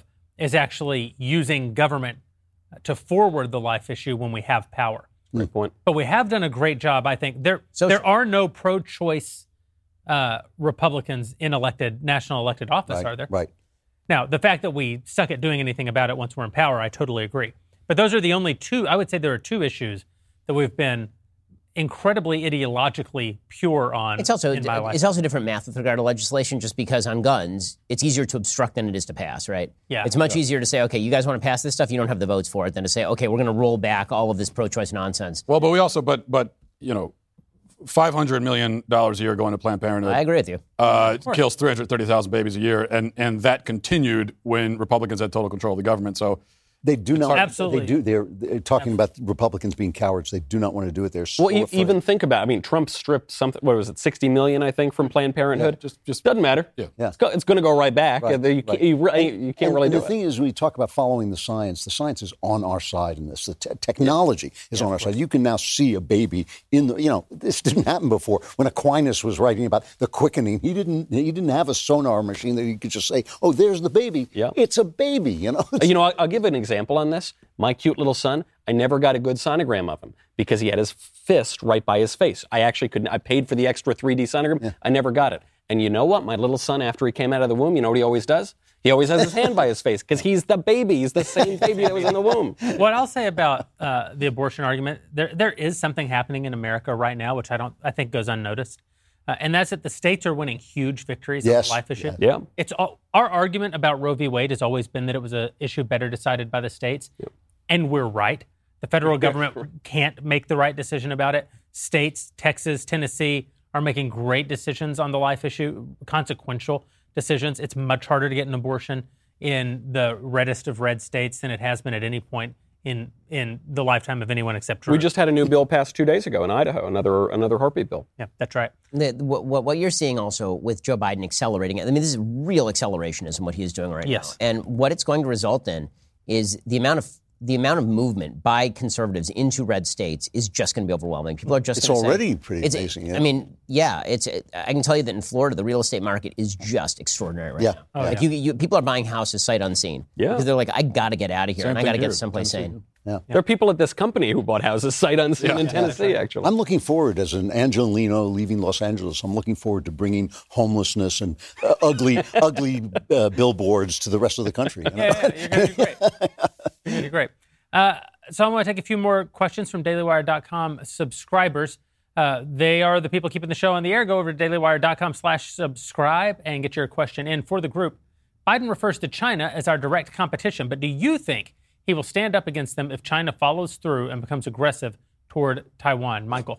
is actually using government to forward the life issue when we have power. Great point. But we have done a great job, I think. There, So- there are no pro-choice uh, Republicans in elected national elected office, Right, are there? right. Now, the fact that we suck at doing anything about it once we're in power, I totally agree. But those are the only two. I would say there are two issues that we've been incredibly ideologically pure on. It's also in my life. it's also different math with regard to legislation, just because on guns, it's easier to obstruct than it is to pass, right? Yeah. It's much easier to say, okay, you guys want to pass this stuff, you don't have the votes for it, than to say, okay, we're going to roll back all of this pro-choice nonsense. Well, but we also, but but you know, five hundred million dollars a year going to Planned Parenthood. I agree with you. Uh, kills three hundred thirty thousand babies a year, and and that continued when Republicans had total control of the government. So They do not. Absolutely. They do. They're, they're talking about Republicans being cowards. They do not want to do it. They're so Well, e- afraid. even think about. I mean, Trump stripped something. What was it? Sixty million, I think, from Planned Parenthood. Yeah, just- just- doesn't matter. Yeah. Yeah. It's, go, it's going to go right back. Right, Uh, you, right. can't, you, re- you can't And- really and do the it. thing is, we talk about following the science. The science is on our side in this. The te- technology is on our side. You can now see a baby in the. You know, this didn't happen before. When Aquinas was writing about the quickening, he didn't. He didn't have a sonar machine that he could just say, "Oh, there's the baby. Yeah. It's a baby." You know. You know, I'll, I'll give an example on this. My cute little son, I never got a good sonogram of him because he had his fist right by his face. I actually couldn't. I paid for the extra three D sonogram. I never got it. And you know what? My little son, after he came out of the womb, you know what he always does? He always has his hand by his face because he's the baby. He's the same baby that was in the womb. What I'll say about uh, the abortion argument, there there is something happening in America right now, which I don't, I think goes unnoticed, uh, and that's that the states are winning huge victories Yes, on the life issue. yes. Yeah. It's all, our argument about Roe v. Wade has always been that it was an issue better decided by the states, and we're right. The federal government can't make the right decision about it. States, Texas, Tennessee, are making great decisions on the life issue, consequential decisions. It's much harder to get an abortion in the reddest of red states than it has been at any point in in the lifetime of anyone except Drew. We just had a new bill passed two days ago in Idaho, another another heartbeat bill. yeah, that's right. The, what, what what you're seeing also with Joe Biden accelerating it, I mean, this is real accelerationism, what he is doing right Yes. now. And what it's going to result in is the amount of the amount of movement by conservatives into red states is just going to be overwhelming. People are just It's gonna say- already pretty it's- amazing, yeah. I mean, yeah, it's. I can tell you that in Florida, the real estate market is just extraordinary right Yeah. now. Oh, like yeah. You, you, people are buying houses sight unseen. Yeah. Because they're like, I got to get out of here, Same and I thing got to here, get someplace Tennessee. sane. There are people at this company who bought houses sight unseen in Tennessee, actually. I'm looking forward, as an Angelino leaving Los Angeles, I'm looking forward to bringing homelessness and uh, ugly, ugly uh, billboards to the rest of the country. you know? Yeah, yeah, you're going to do great. You're going to do great. Uh, so I'm going to take a few more questions from daily wire dot com subscribers. Uh, they are the people keeping the show on the air. Go over to daily wire dot com slash subscribe and get your question in for the group. Biden refers to China as our direct competition, but do you think he will stand up against them if China follows through and becomes aggressive toward Taiwan? Michael.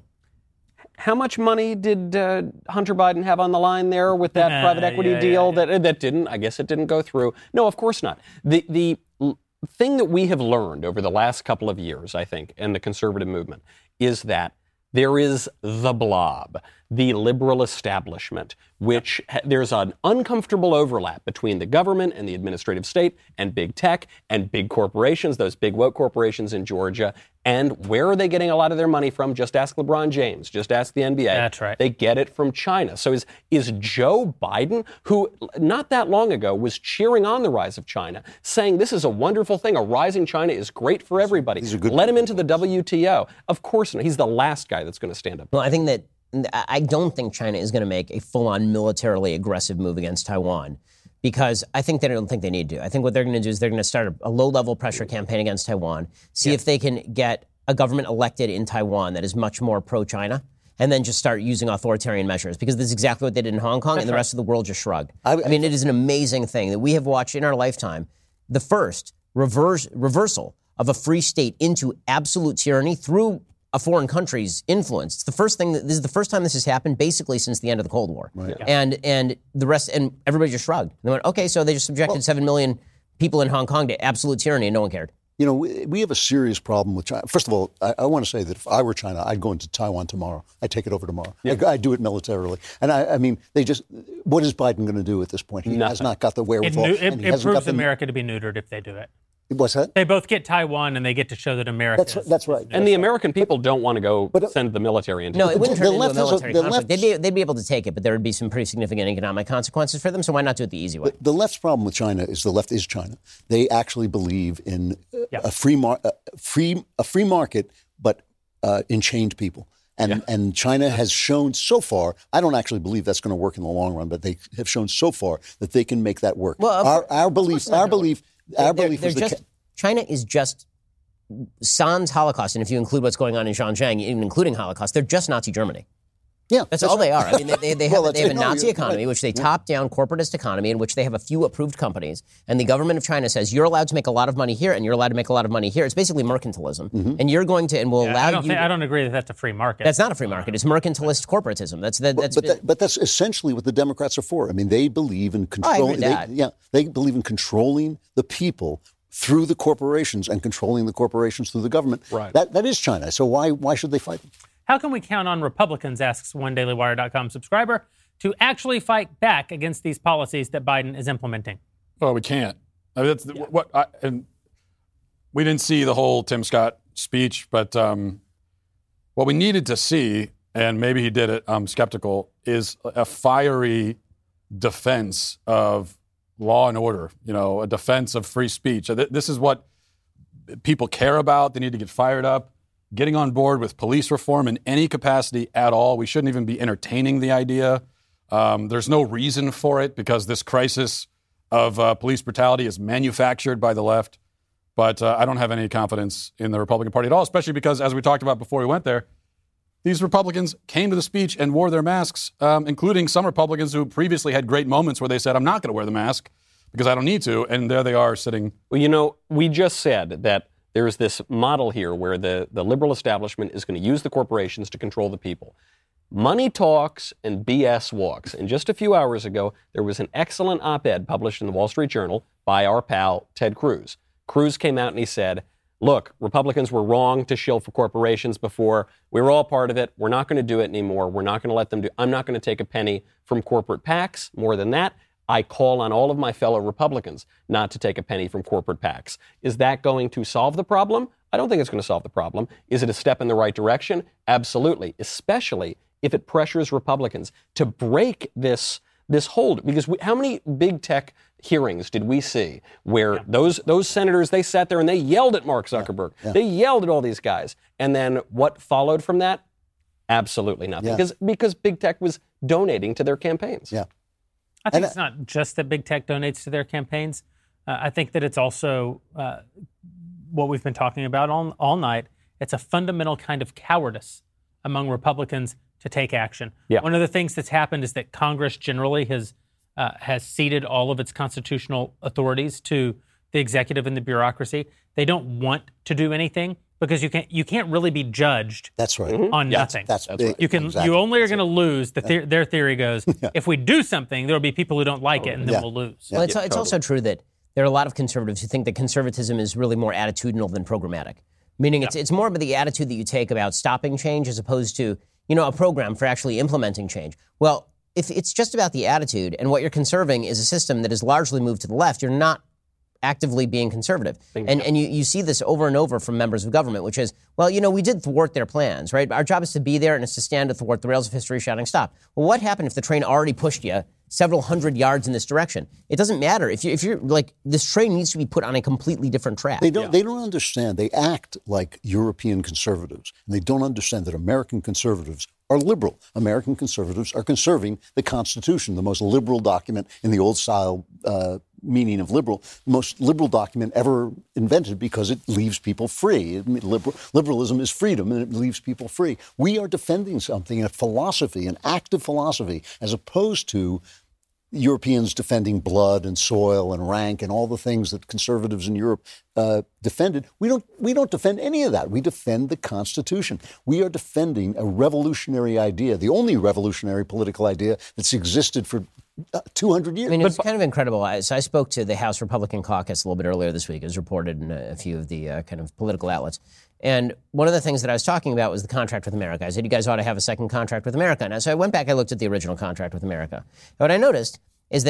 How much money did uh, Hunter Biden have on the line there with that Uh, private equity yeah, deal yeah, that that didn't? I guess it didn't go through. No, of course not. The the l- thing that we have learned over the last couple of years, I think, in the conservative movement is that there is the blob, the liberal establishment, which ha- there's an uncomfortable overlap between the government and the administrative state and big tech and big corporations, those big woke corporations in Georgia. And where are they getting a lot of their money from? Just ask LeBron James. Just ask the N B A. That's right. They get it from China. So is is Joe Biden, who not that long ago was cheering on the rise of China, saying this is a wonderful thing, a rising China is great for everybody. These are good Let him into the W T O. Of course not. He's the last guy that's going to stand up. Well, I think that I don't think China is going to make a full-on militarily aggressive move against Taiwan, because I think they don't think they need to. I think what they're going to do is they're going to start a, a low-level pressure campaign against Taiwan, see if they can get a government elected in Taiwan that is much more pro-China, and then just start using authoritarian measures, because this is exactly what they did in Hong Kong, and the rest of the world just shrugged. I, I mean, it is an amazing thing that we have watched in our lifetime, the first reverse, reversal of a free state into absolute tyranny through a foreign country's influence. It's the first thing that this is the first time this has happened basically since the end of the Cold War. Right. Yeah. And and the rest and everybody just shrugged. And they went, okay, so they just subjected well, seven million people in Hong Kong to absolute tyranny, and no one cared. You know, we, we have a serious problem with China. First of all, I, I want to say that if I were China, I'd go into Taiwan tomorrow. I'd take it over tomorrow. Yeah. I'd, I'd do it militarily. And I, I mean, they just, what is Biden going to do at this point? He Nothing. has not got the It, wherewithal. nu- and it, he it hasn't proves got the, America to be neutered if they do it. What's that? They both get Taiwan, and they get to show that America. That's is, that's right. And the American people don't want to go But, uh, send the military into No, it. it wouldn't The turn into a left has a- military the conflict. left- They'd be, they'd be able to take it, but there would be some pretty significant economic consequences for them, so why not do it the easy way? The left's problem with China is the left is China. They actually believe in uh, Yeah. a free mar- a free a free market, but uh, in chained people. And and China has shown so far. I don't actually believe that's going to work in the long run, but they have shown so far that they can make that work. Well, of our course- our belief, our belief, our They're- belief they're is the just, ca- China is just sans Holocaust, and if you include what's going on in Xinjiang, even including Holocaust, they're just Nazi Germany. yeah. That's, all right. they are. I mean, they, they, they have, Well, they have a that's- no, Nazi you're economy, right. which they top-down corporatist economy, in which they have a few approved companies, and the government of China says you're allowed to make a lot of money here, and you're allowed to make a lot of money here. It's basically mercantilism, Mm-hmm. and you're going to and will Yeah, allow I don't you. think, I don't agree that that's a free market. That's not a free market. It's mercantilist corporatism. That's that, that's. but, been- that, but that's essentially what the Democrats are for. I mean, they believe in I agree controlling. with they, that. yeah, they believe in controlling the people through the corporations and controlling the corporations through the government. Right. That that is China. So why why should they fight them? How can we count on Republicans, asks one daily wire dot com subscriber, to actually fight back against these policies that Biden is implementing? Well, we can't. I mean, that's the, what. I, and we didn't see the whole Tim Scott speech, but um, what we needed to see, and maybe he did it. I'm skeptical. Is a fiery defense of law and order. You know, a defense of free speech. This is what people care about. They need to get fired up. Getting on board with police reform in any capacity at all. We shouldn't even be entertaining the idea. Um, there's no reason for it because this crisis of uh, police brutality is manufactured by the left. But uh, I don't have any confidence in the Republican Party at all, especially because, as we talked about before we went there, these Republicans came to the speech and wore their masks, um, including some Republicans who previously had great moments where they said, I'm not going to wear the mask because I don't need to. And there they are sitting. Well, you know, we just said that there's this model here where the, the liberal establishment is going to use the corporations to control the people. Money talks and B S walks. And just a few hours ago, there was an excellent op-ed published in the Wall Street Journal by our pal, Ted Cruz. Cruz came out and he said, look, Republicans were wrong to shill for corporations before. We were all part of it. We're not going to do it anymore. We're not going to let them do I'm not going to take a penny from corporate PACs. More than that, I call on all of my fellow Republicans not to take a penny from corporate PACs. Is that going to solve the problem? I don't think it's going to solve the problem. Is it a step in the right direction? Absolutely, especially if it pressures Republicans to break this this hold. Because we, how many big tech hearings did we see where yeah. those those senators, they sat there and they yelled at Mark Zuckerberg. Yeah. Yeah. They yelled at all these guys. And then what followed from that? Absolutely nothing. Yeah. Because because big tech was donating to their campaigns. Yeah. I think And, it's not just that big tech donates to their campaigns. Uh, I think that it's also uh, what we've been talking about all, all night. It's a fundamental kind of cowardice among Republicans to take action. Yeah. One of the things that's happened is that Congress generally has uh, has ceded all of its constitutional authorities to the executive and the bureaucracy. They don't want to do anything because you can't you can't really be judged That's right. on Yeah, nothing. That's, that's right. You can. Exactly. You only are going to lose. The the- their theory goes: if we do something, there will be people who don't like it, and then Yeah. we'll lose. Well, it's, it's also true that there are a lot of conservatives who think that conservatism is really more attitudinal than programmatic, meaning it's it's more about the attitude that you take about stopping change as opposed to, you know, a program for actually implementing change. Well, if it's just about the attitude and what you're conserving is a system that is largely moved to the left, you're not actively being conservative. And and you, you see this over and over from members of government, which is, well, you know, we did thwart their plans, right? Our job is to be there and it's to stand to thwart the rails of history shouting stop. Well, what happened if the train already pushed you several hundred yards in this direction? It doesn't matter. If, you, if you're like, this train needs to be put on a completely different track. They don't. They don't understand. They act like European conservatives, and they don't understand that American conservatives are liberal. American conservatives are conserving the Constitution, the most liberal document in the old style uh, meaning of liberal, the most liberal document ever invented because it leaves people free. I mean, liberal, liberalism is freedom, and it leaves people free. We are defending something, a philosophy, an active philosophy, as opposed to Europeans defending blood and soil and rank and all the things that conservatives in Europe uh, defended. We don't. We don't defend any of that. We defend the Constitution. We are defending a revolutionary idea, the only revolutionary political idea that's existed for uh, two hundred years. I mean, it's kind of incredible. I, so I spoke to the House Republican caucus a little bit earlier this week. It was reported in a, a few of the uh, kind of political outlets. And one of the things that I was talking about was the contract with America. I said, you guys ought to have a second contract with America. And so I went back, I looked at the original contract with America. And what I noticed is that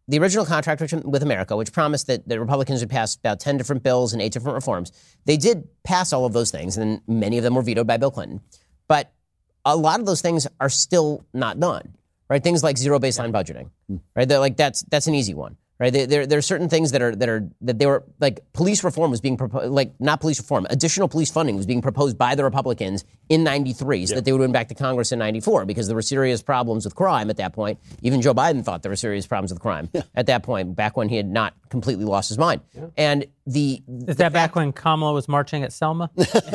the original contract which, with America, which promised that the Republicans would pass about ten different bills and eight different reforms, they did pass all of those things, and many of them were vetoed by Bill Clinton. But a lot of those things are still not done, right? Things like zero baseline budgeting, right? They're like that's that's an easy one, right? There, there, there are certain things that are that are that they were like police reform was being proposed, like not police reform, additional police funding was being proposed by the Republicans in ninety-three, so yeah. that they would win back to Congress in ninety-four because there were serious problems with crime at that point. Even Joe Biden thought there were serious problems with crime yeah. at that point, back when he had not completely lost his mind. Yeah. And the is the that back fact, when Kamala was marching at Selma?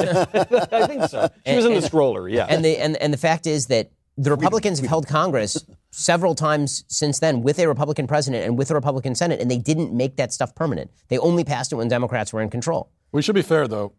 I think so. She was and, in the stroller, yeah. And the and and the fact is that the Republicans have held Congress several times since then with a Republican president and with a Republican Senate, and they didn't make that stuff permanent. They only passed it when Democrats were in control. We should be fair, though.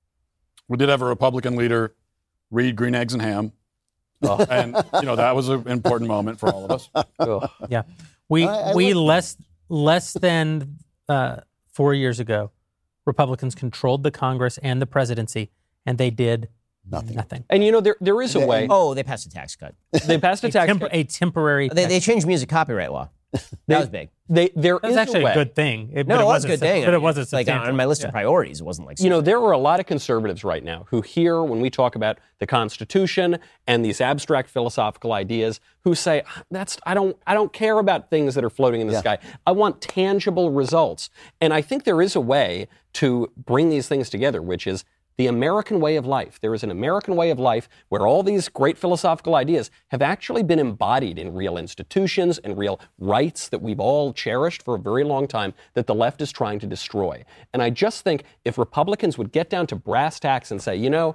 We did have a Republican leader read Green Eggs and Ham, uh, and you know that was an important moment for all of us. Oh. Yeah, we I, I we would... less less than uh, four years ago, Republicans controlled the Congress and the presidency, and they did. Nothing. Nothing. And you know, there there is a way. Oh, they passed a tax cut. They passed a, a tax temp- cut. A temporary. They, they changed music copyright law. That they, was big. They, there That's is actually a, way. a good thing. It, no, it it was a good thing. But it wasn't like on my list yeah. of priorities. It wasn't like you know, there are a lot of conservatives right now who hear when we talk about the Constitution and these abstract philosophical ideas, who say, "That's I don't I don't care about things that are floating in the yeah. sky. I want tangible results." And I think there is a way to bring these things together, which is the American way of life. There is an American way of life where all these great philosophical ideas have actually been embodied in real institutions and real rights that we've all cherished for a very long time that the left is trying to destroy. And I just think if Republicans would get down to brass tacks and say, you know,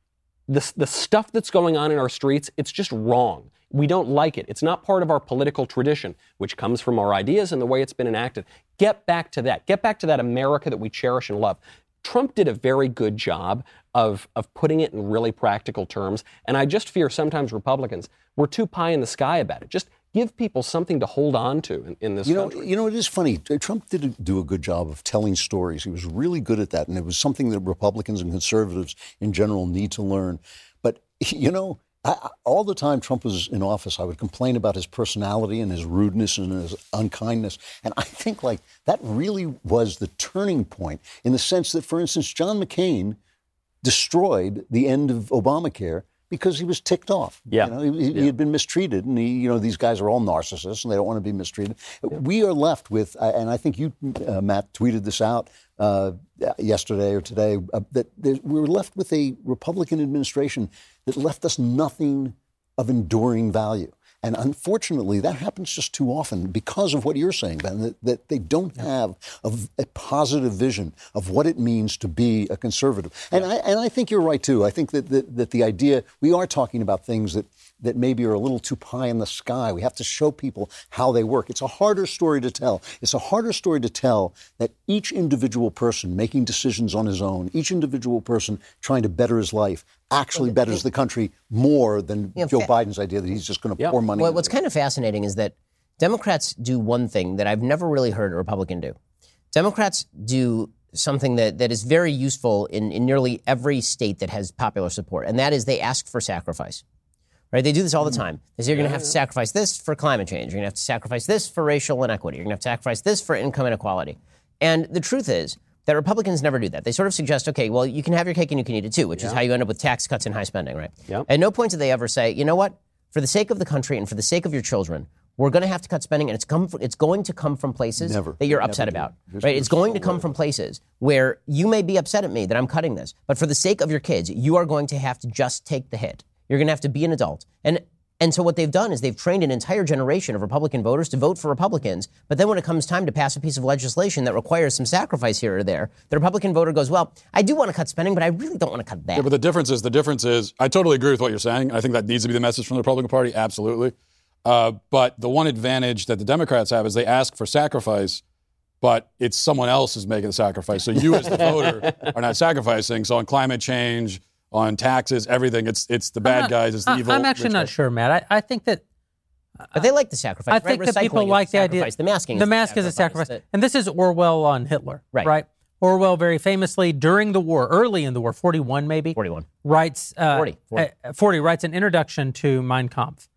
the, the stuff that's going on in our streets, it's just wrong. We don't like it. It's not part of our political tradition, which comes from our ideas and the way it's been enacted. Get back to that. Get back to that America that we cherish and love. Trump did a very good job of, of putting it in really practical terms, and I just fear sometimes Republicans, we're too pie in the sky about it. Just give people something to hold on to in, in this you know, country. You know, it is funny. Trump did do a good job of telling stories. He was really good at that, and it was something that Republicans and conservatives in general need to learn. But, you know, I, all the time Trump was in office, I would complain about his personality and his rudeness and his unkindness. And I think, like, that really was the turning point in the sense that, for instance, John McCain destroyed the end of Obamacare because he was ticked off. Yeah. You know, he, yeah. he had been mistreated, and he, you know, these guys are all narcissists, and they don't want to be mistreated. Yeah. We are left with, and I think you, uh, Matt, tweeted this out uh, yesterday or today, uh, that we were left with a Republican administration that left us nothing of enduring value. And unfortunately, that happens just too often because of what you're saying, Ben, that, that they don't have a, a positive vision of what it means to be a conservative. And I and I think you're right, too. I think that, that, that the idea, we are talking about things that, that maybe are a little too pie in the sky. We have to show people how they work. It's a harder story to tell. It's a harder story to tell that each individual person making decisions on his own, each individual person trying to better his life, actually betters the country more than you know, Joe fa- Biden's idea that he's just going to yeah. pour money. Well, what's kind of fascinating is that Democrats do one thing that I've never really heard a Republican do. Democrats do something that, that is very useful in, in nearly every state that has popular support, and that is they ask for sacrifice. Right? They do this all the time. They say you're going to have to sacrifice this for climate change. You're going to have to sacrifice this for racial inequity. You're going to have to sacrifice this for income inequality. And the truth is that Republicans never do that. They sort of suggest, okay, well, you can have your cake and you can eat it too, which yeah. is how you end up with tax cuts and high spending, right? Yeah. At no point do they ever say, you know what? For the sake of the country and for the sake of your children, we're going to have to cut spending, and it's come. It's going to come from places never. that you're never upset do. about, There's, right? there's It's going so to come way. from places where you may be upset at me that I'm cutting this, but for the sake of your kids, you are going to have to just take the hit. You're going to have to be an adult. And And so what they've done is they've trained an entire generation of Republican voters to vote for Republicans. But then when it comes time to pass a piece of legislation that requires some sacrifice here or there, the Republican voter goes, well, I do want to cut spending, but I really don't want to cut that. Yeah, but the difference is, the difference is, I totally agree with what you're saying. I think that needs to be the message from the Republican Party, absolutely. Uh, but the one advantage that the Democrats have is they ask for sacrifice, but it's someone else is making the sacrifice. So you as the voter are not sacrificing. So on climate change, on taxes, everything. It's it's the bad not, guys, it's the I, evil. I'm actually not guys. sure, Matt. I, I think that... But they like the sacrifice. I think right? that people like the idea... The masking The is mask the is a sacrifice. That, and this is Orwell on Hitler, right. right? Orwell very famously, during the war, early in the war, forty-one maybe? forty-one. Writes... Uh, forty. forty. Uh, forty, writes an introduction to Mein Kampf.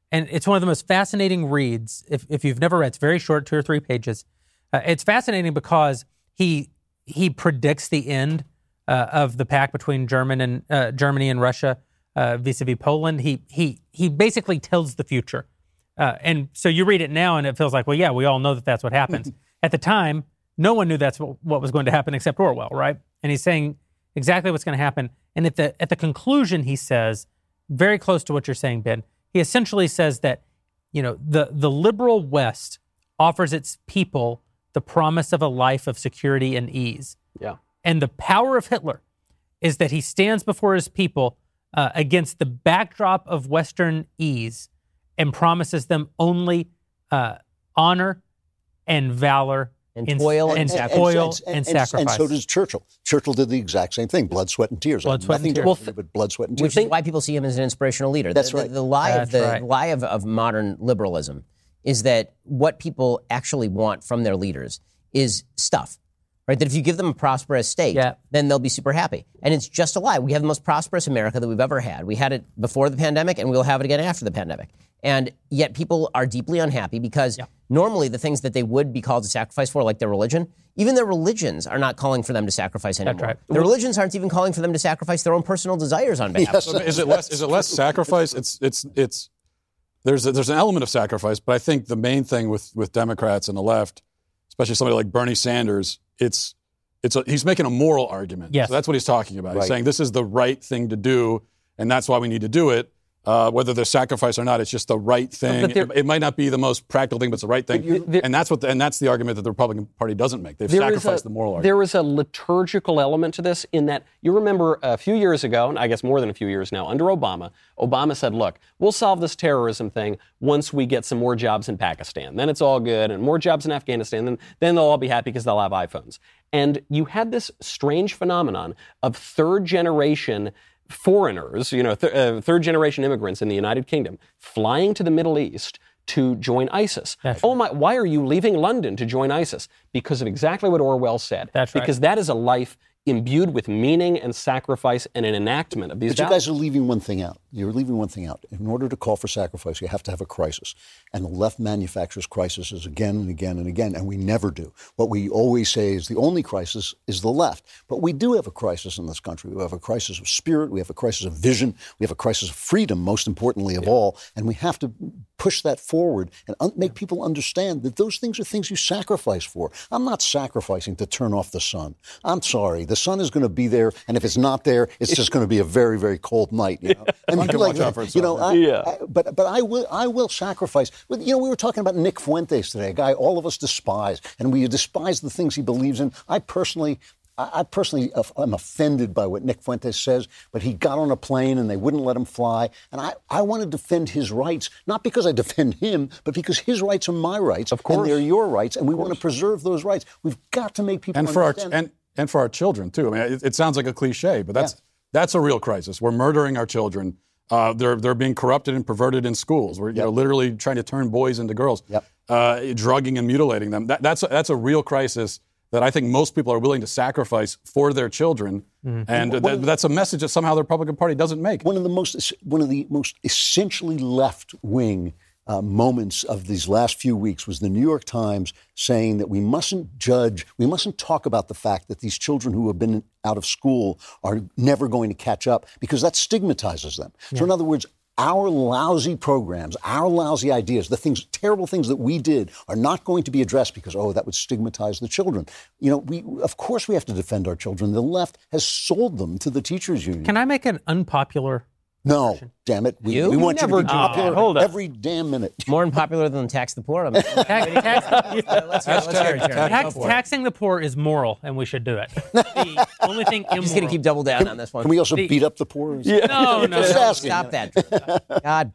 and it's one of the most fascinating reads. If if you've never read, it's very short, two or three pages. Uh, it's fascinating because he he predicts the end uh, of the pact between German and uh, Germany and Russia uh, vis-a-vis Poland. He he he basically tells the future, uh, and so you read it now, and it feels like, well, yeah, we all know that that's what happens. At the time, no one knew that's what, what was going to happen except Orwell, right? And he's saying exactly what's going to happen. And at the at the conclusion, he says, very close to what you're saying, Ben. He essentially says that, you know, the the liberal West offers its people the promise of a life of security and ease. Yeah. And the power of Hitler is that he stands before his people uh, against the backdrop of Western ease and promises them only uh, honor and valor And in- toil and and, sacrifice. toil and, and, sacrifice. And so does Churchill. Churchill did the exact same thing: blood, sweat, and tears. Blood, sweat, and Nothing tears. different, Well, but blood, sweat, and tears. Which is why people see him as an inspirational leader. That's the, right. The, the lie That's of the right. lie of, of modern liberalism is that what people actually want from their leaders is stuff. Right? That if you give them a prosperous state, Yeah. then they'll be super happy. And it's just a lie. We have the most prosperous America that we've ever had. We had it before the pandemic, and we'll have it again after the pandemic. And yet people are deeply unhappy because Yeah. normally the things that they would be called to sacrifice for, like their religion, even their religions are not calling for them to sacrifice anymore. right. Their religions aren't even calling for them to sacrifice their own personal desires on behalf Yes. of them. Is it less? Is it less sacrifice? It's it's it's there's a, there's an element of sacrifice, but I think the main thing with with Democrats and the left, especially somebody like Bernie Sanders, it's it's a, he's making a moral argument. Yes. So that's what he's talking about. He's Right. saying this is the right thing to do, and that's why we need to do it. Uh, whether there's sacrifice or not, it's just the right thing. But there- It, it might not be the most practical thing, but it's the right thing. there- and that's what, the, and that's the argument that the Republican Party doesn't make. They've There is sacrificed a- the moral argument. There is a liturgical element to this in that you remember a few years ago, and I guess more than a few years now, under Obama, Obama said, look, we'll solve this terrorism thing once we get some more jobs in Pakistan. Then it's all good, and more jobs in Afghanistan. Then, then they'll all be happy because they'll have iPhones. And you had this strange phenomenon of third generation foreigners, you know, th- uh, third generation immigrants in the United Kingdom flying to the Middle East to join ISIS. That's oh my, why are you leaving London to join ISIS? Because of exactly what Orwell said. That's right. Because that is a life imbued with meaning and sacrifice and an enactment of these But you values. guys are leaving one thing out. You're leaving one thing out. In order to call for sacrifice, you have to have a crisis. And the left manufactures crises again and again and again, and we never do. What we always say is the only crisis is the left. But we do have a crisis in this country. We have a crisis of spirit. We have a crisis of vision. We have a crisis of freedom, most importantly of all. And we have to push that forward and un- make people understand that those things are things you sacrifice for. I'm not sacrificing to turn off the sun. I'm sorry. The sun is going to be there, and if it's not there, it's just going to be a very, very cold night. You know, I mean, can watch out for you know, itself, I, yeah. I, but but I will I will sacrifice. Well, you know, we were talking about Nick Fuentes today, a guy all of us despise, and we despise the things he believes in. I personally. I personally am offended by what Nick Fuentes says, but he got on a plane and they wouldn't let him fly. And I, I want to defend his rights, not because I defend him, but because his rights are my rights. Of course. And they're your rights, and we want to preserve those rights. We've got to make people and for our understand. and and for our children too. I mean, it, it sounds like a cliche, but that's that's a real crisis. We're murdering our children. Uh, they're they're being corrupted and perverted in schools. We're you Yep. know literally trying to turn boys into girls, Yep. uh, drugging and mutilating them. That, that's a, that's a real crisis that I think most people are willing to sacrifice for their children, and uh, that, that's a message that somehow the Republican Party doesn't make. One of the most one of the most essentially left wing uh, moments of these last few weeks was the New York Times saying that we mustn't judge, we mustn't talk about the fact that these children who have been out of school are never going to catch up because that stigmatizes them. So in other words, our lousy programs, our lousy ideas, the things, terrible things that we did are not going to be addressed because, oh, that would stigmatize the children. You know, we, of course we have to defend our children. The left has sold them to the teachers union. Can I make an unpopular? No, damn it. We, You? we want You you to be never- popular Oh, hold up. every damn minute. More unpopular than tax the poor. I mean, Tax, tax, let's hear, let's hear it, Jerry. tax, Go for it. taxing the poor is moral, and we should do it. The only thing immoral. Just going to keep double down on this one. Can we also The- beat up the poor? No, no, Just no. asking. Stop that. God.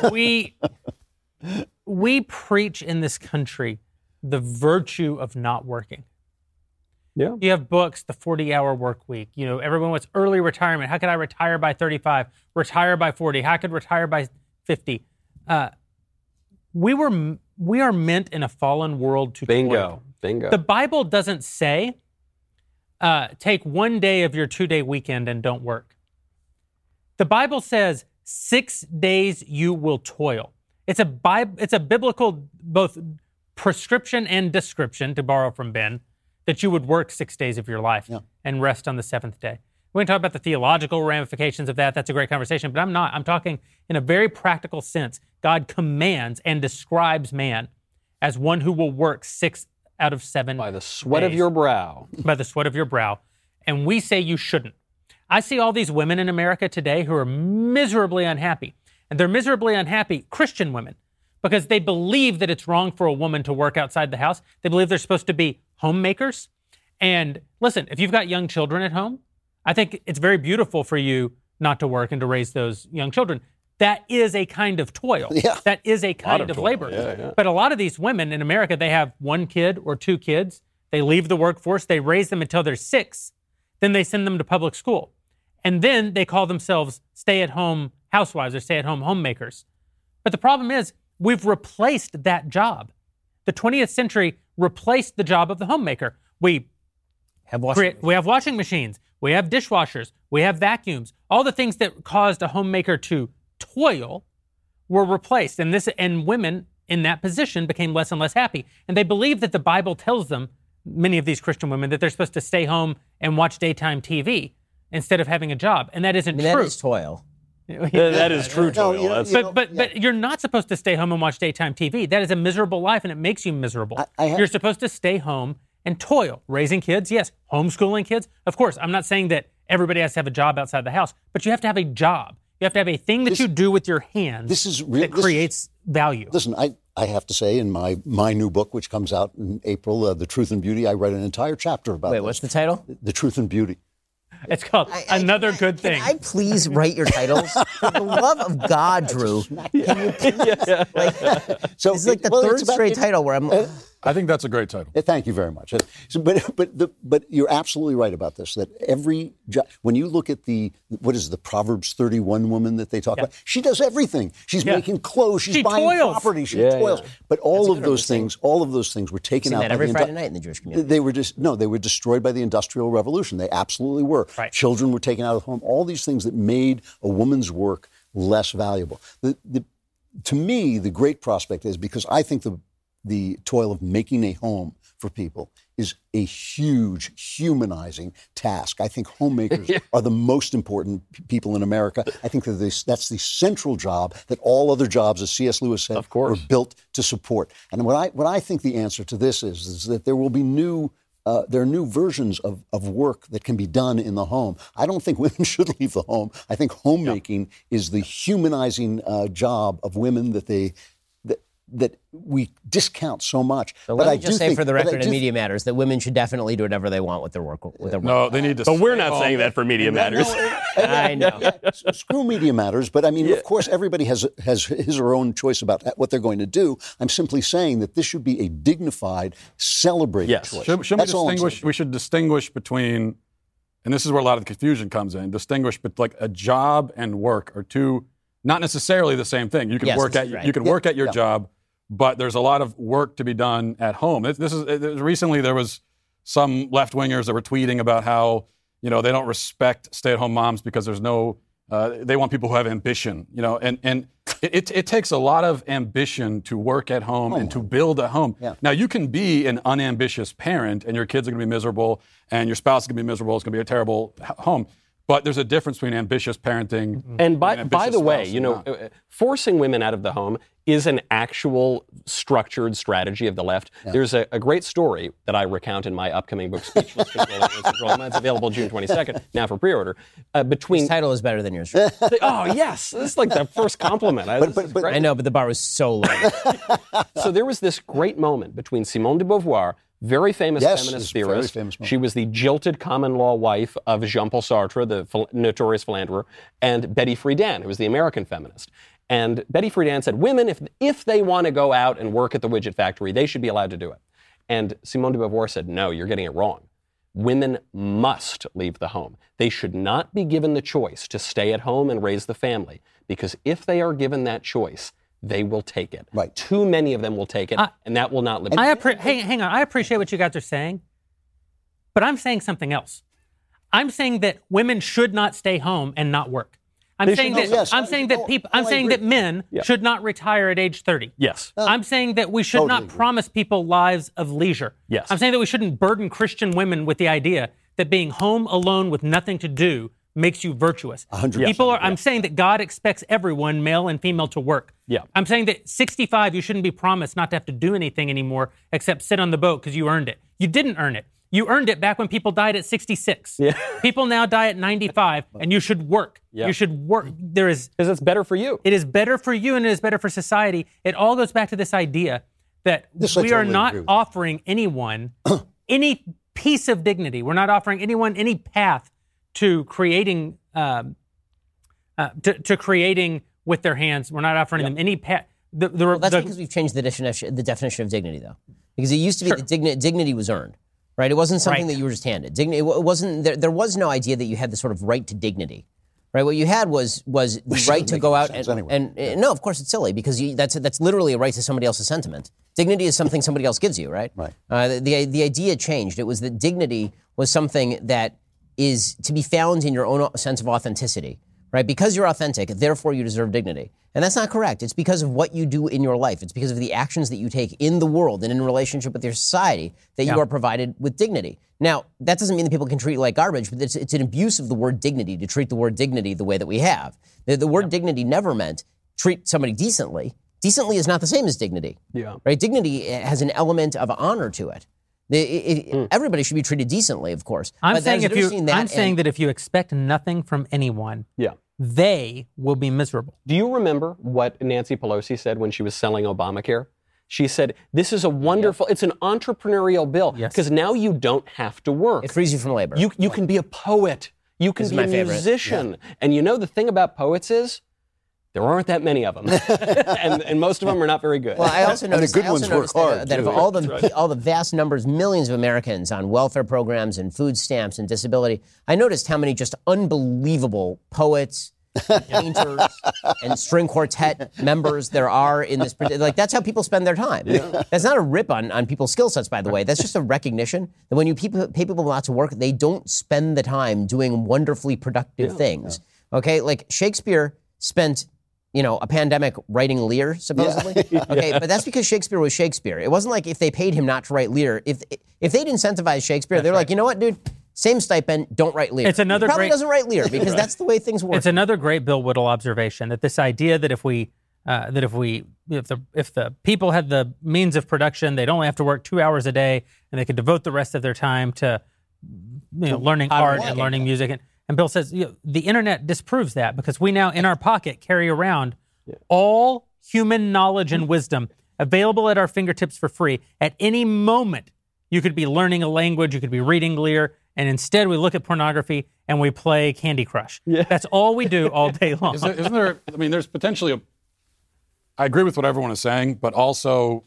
we we preach in this country the virtue of not working. Yeah. You have books, the forty-hour work week. You know, everyone wants early retirement. How could I retire by thirty-five? Retire by forty? How could retire by fifty? Uh, we were we are meant in a fallen world to Bingo. toil. Bingo. The Bible doesn't say uh, take one day of your two-day weekend and don't work. The Bible says six days you will toil. It's a bi- it's a biblical both prescription and description, to borrow from Ben, that you would work six days of your life Yeah. and rest on the seventh day. We're going to talk about the theological ramifications of that. That's a great conversation, but I'm not. I'm talking in a very practical sense. God commands and describes man as one who will work six out of seven By the sweat of days. your brow. By the sweat of your brow. And we say you shouldn't. I see all these women in America today who are miserably unhappy. And they're miserably unhappy, Christian women, because they believe that it's wrong for a woman to work outside the house. They believe they're supposed to be homemakers. And listen, if you've got young children at home, I think it's very beautiful for you not to work and to raise those young children. That is a kind of toil. Yeah. That is a kind of of, toil. labor. Yeah, yeah. But a lot of these women in America, they have one kid or two kids. They leave the workforce. They raise them until they're six. Then they send them to public school. And then they call themselves stay-at-home housewives or stay-at-home homemakers. But the problem is we've replaced that job. The twentieth century replaced the job of the homemaker. We Have washing create, we have washing machines. We have dishwashers. We have vacuums. All the things that caused a homemaker to toil were replaced. And this and women in that position became less and less happy. And they believe that the Bible tells them, many of these Christian women, that they're supposed to stay home and watch daytime T V instead of having a job. And that isn't I mean, true. that is toil. That is true, No, toil. you know- That's- you But but but you're not supposed to stay home and watch daytime T V. That is a miserable life, and it makes you miserable. I- I have- You're supposed to stay home and toil, raising kids. Yes, homeschooling kids. Of course, I'm not saying that everybody has to have a job outside the house, but you have to have a job. You have to have a thing that This- you do with your hands this is real- that this- creates value. Listen, I, I have to say, in my, my new book, which comes out in April, uh, The Truth and Beauty, I write an entire chapter about Wait, this. wlike, what's the title? The Truth and Beauty. It's called I- I- Another can I- Good Thing. Can I please write your titles? For the love of God, Drew. Can you please? Like, So it's like the well, third it's about- straight it- title where I'm. I think that's a great title. Uh, Thank you very much. Uh, so, but but the, but you're absolutely right about this. That every jo- when you look at the what is the Proverbs thirty-one woman that they talk about, she does everything. She's Yeah. making clothes. She's She buying toils. property. She Yeah, toils. yeah. But all That's a of good those understanding. things, all of those things were taken Seen out that by every the Friday indu- night in the Jewish community. They were just no, they were destroyed by the Industrial Revolution. They absolutely were. Right. Children were taken out of home. All these things that made a woman's work less valuable. The, the, to me, the great prospect is because I think the the toil of making a home for people is a huge humanizing task. I think homemakers are the most important p- people in America. I think that this, that's the central job that all other jobs, as C S Lewis said, Of course. were built to support. And what I what I think the answer to this is is that there will be new. Uh, there are new versions of, of work that can be done in the home. I don't think women should leave the home. I think homemaking is the humanizing uh, job of women that they that that we discount so much. But but let I me just do say think, for the but I record do in Media Matters that women should definitely do whatever they want with their work. With their work. No, they need to. But we're stay not home. saying that for Media Matters. I know. S- Screw Media Matters, but I mean, of course, everybody has has his or her own choice about what they're going to do. I'm simply saying that this should be a dignified, celebrated Yes. choice. Should, should we That's all I'm distinguish? saying. We should distinguish between, and this is where a lot of the confusion comes in. Distinguish, but like a job and work are two, not necessarily the same thing. You can Yes, work this at is right. you can Yeah, work at your yeah. job, but there's a lot of work to be done at home. This, this is uh, recently there was some left wingers that were tweeting about how you know they don't respect stay-at-home moms because there's no. Uh, they want people who have ambition, you know, and, and it, it, it takes a lot of ambition to work at home and to build a home. Yeah. Now, you can be an unambitious parent and your kids are going to be miserable and your spouse is going to be miserable. It's going to be a terrible h- home. But there's a difference between ambitious parenting And by, an by ambitious the way, spouse you and know, not. uh, forcing women out of the home is an actual structured strategy of the left. There's a, a great story that I recount in my upcoming book, Speechless Control Against Control. It's available June twenty-second, now for pre-order. Uh, between His title is better than yours. oh yes, this is like the first compliment. I, this but- is but- great. I know, but the bar was so low. So there was this great moment between Simone de Beauvoir, very famous Yes, feminist it's a very theorist. famous moment. She was the jilted common law wife of Jean-Paul Sartre, the phil- notorious philanderer, and Betty Friedan, who was the American feminist. And Betty Friedan said, women, if, if they want to go out and work at the widget factory, they should be allowed to do it. And Simone de Beauvoir said, no, you're getting it wrong. Women must leave the home. They should not be given the choice to stay at home and raise the family, because if they are given that choice, they will take it. Right. Too many of them will take it, I- and that will not live. I appre- hang, hang on. I appreciate what you guys are saying, but I'm saying something else. I'm saying that women should not stay home and not work. I'm saying should- that no, yes, I'm I- saying that no, people no, I'm I saying agree. that men Yeah. should not retire at age thirty. Yes. I'm saying that we should Totally not agree. promise people lives of leisure. Yes. I'm saying that we shouldn't burden Christian women with the idea that being home alone with nothing to do makes you virtuous. one hundred percent People are I'm saying that God expects everyone, male and female, to work. Yeah. I'm saying that sixty-five you shouldn't be promised not to have to do anything anymore except sit on the boat because you earned it. You didn't earn it. You earned it back when people died at sixty-six. Yeah. People now die at ninety-five, and you should work. Yeah. You should work. There is. Because it's better for you. It is better for you, and it is better for society. It all goes back to this idea that This I we are totally not agree with. offering anyone any piece of dignity. We're not offering anyone any path to creating um, uh, to, to creating with their hands. We're not offering them any path. The, the, Well, that's the- because we've changed the definition, the definition of dignity, though. Because it used to be Sure. that digni- dignity was earned, right? It wasn't something Right. that you were just handed. Dignity, it wa- wasn't. There, there was no idea that you had the sort of right to dignity, right? What you had was was the Which right doesn't to make go any out sense and, anyway. and uh, no, of course it's silly because you, that's that's literally a right to somebody else's sentiment. Dignity is something somebody else gives you, right? Right. Uh, the, the the idea changed. It was that dignity was something that is to be found in your own sense of authenticity, right? Because you're authentic, therefore you deserve dignity. And that's not correct. It's because of what you do in your life. It's because of the actions that you take in the world and in relationship with your society that you Yeah. are provided with dignity. Now, that doesn't mean that people can treat you like garbage, but it's, it's an abuse of the word dignity to treat the word dignity the way that we have. The, the word dignity never meant treat somebody decently. Decently is not the same as dignity. Yeah. Right? Dignity has an element of honor to it. The- it- it- Everybody should be treated decently, of course. I'm But saying there's if you between that I'm and- saying that if you expect nothing from anyone, Yeah. they will be miserable. Do you remember what Nancy Pelosi said when she was selling Obamacare? She said, this is a wonderful, it's an entrepreneurial bill Yes. because now you don't have to work. it frees you from labor. You, you can be a poet. You can This is be my a favorite. musician. And you know the thing about poets is there aren't that many of them. and, and most of them are not very good. Well, I also And the noticed, good I also ones work noticed that, hard, uh, that of too. all the all the vast numbers, millions of Americans on welfare programs and food stamps and disability, I noticed how many just unbelievable poets, painters, and string quartet members there are in this. Like that's how people spend their time. That's not a rip on, on people's skill sets, by the way. That's just a recognition that when you people, pay people lots of work, they don't spend the time doing wonderfully productive things. Okay, like Shakespeare spent. You know, a pandemic writing Lear, supposedly. Okay, but that's because Shakespeare was Shakespeare. It wasn't like if they paid him not to write Lear. If if they'd incentivize Shakespeare, they're like, you know what, dude, same stipend, don't write Lear. It's another he probably great- doesn't write Lear because that's the way things work. It's another great Bill Whittle observation that this idea that if we uh, that if we if the if the people had the means of production, they'd only have to work two hours a day and they could devote the rest of their time to you know learning How to art work. and learning music. And, and Bill says you know, the internet disproves that because we now in our pocket carry around all human knowledge and wisdom available at our fingertips for free. At any moment, you could be learning a language, you could be reading Lear, and instead we look at pornography and we play Candy Crush. Yeah. That's all we do all day long. Is there, isn't there? I mean, there's potentially a. I agree with what everyone is saying, but also,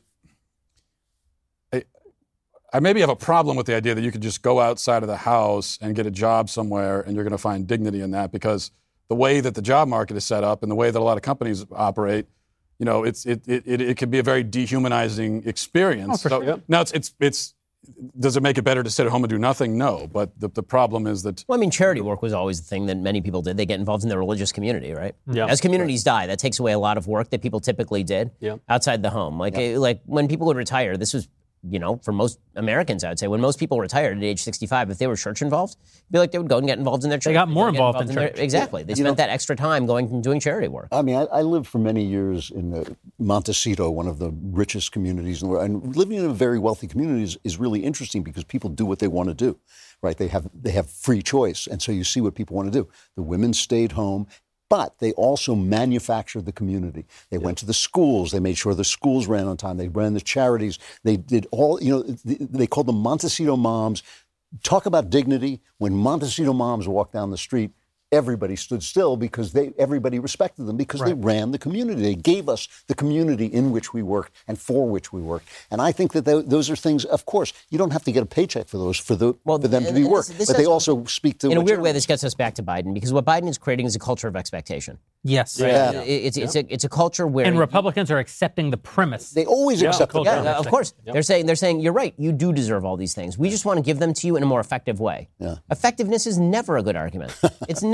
I, I maybe have a problem with the idea that you could just go outside of the house and get a job somewhere, and you're going to find dignity in that because the way that the job market is set up and the way that a lot of companies operate, you know, it's it it it, it can be a very dehumanizing experience. Oh, for So, sure. Now it's it's it's. Does it make it better to sit at home and do nothing? No, but the, the problem is that Well, I mean, charity work was always the thing that many people did. They get involved in their religious community, right? Yeah. As communities die, that takes away a lot of work that people typically did Yeah. outside the home. Like, eh, like when people would retire, this was, you know, for most Americans, I would say, when most people retired at age sixty-five, if they were church involved, it'd be like they would go and get involved in their church. got more They'd get involved in their- church. exactly. They spent that extra time going and doing charity work. I mean, I, I lived for many years in uh, Montecito, one of the richest communities in the world. And living in a very wealthy community is, is really interesting because people do what they want to do, right? They have they have free choice. And so you see what people want to do. The women stayed home, but they also manufactured the community. They went to the schools. They made sure the schools ran on time. They ran the charities. They did all, you know, they called them Montecito moms. Talk about dignity. When Montecito moms walked down the street, everybody stood still because they everybody respected them because they ran the community. They gave us the community in which we worked and for which we worked. And I think that th- those are things, of course, you don't have to get a paycheck for those, for, the, Well, for them to and- be and work. this- this but they does- also speak to... In a what weird you're- way, this gets us back to Biden because what Biden is creating is a culture of expectation. yes. Yeah. It- It's, it's, a, it's a culture where... And you- Republicans are accepting the premise. They always accept the culture. Yeah, premise. of course. They're saying they're saying you're right. You do deserve all these things. We just want to give them to you in a more effective way. Yeah. Effectiveness is never a good argument. It's never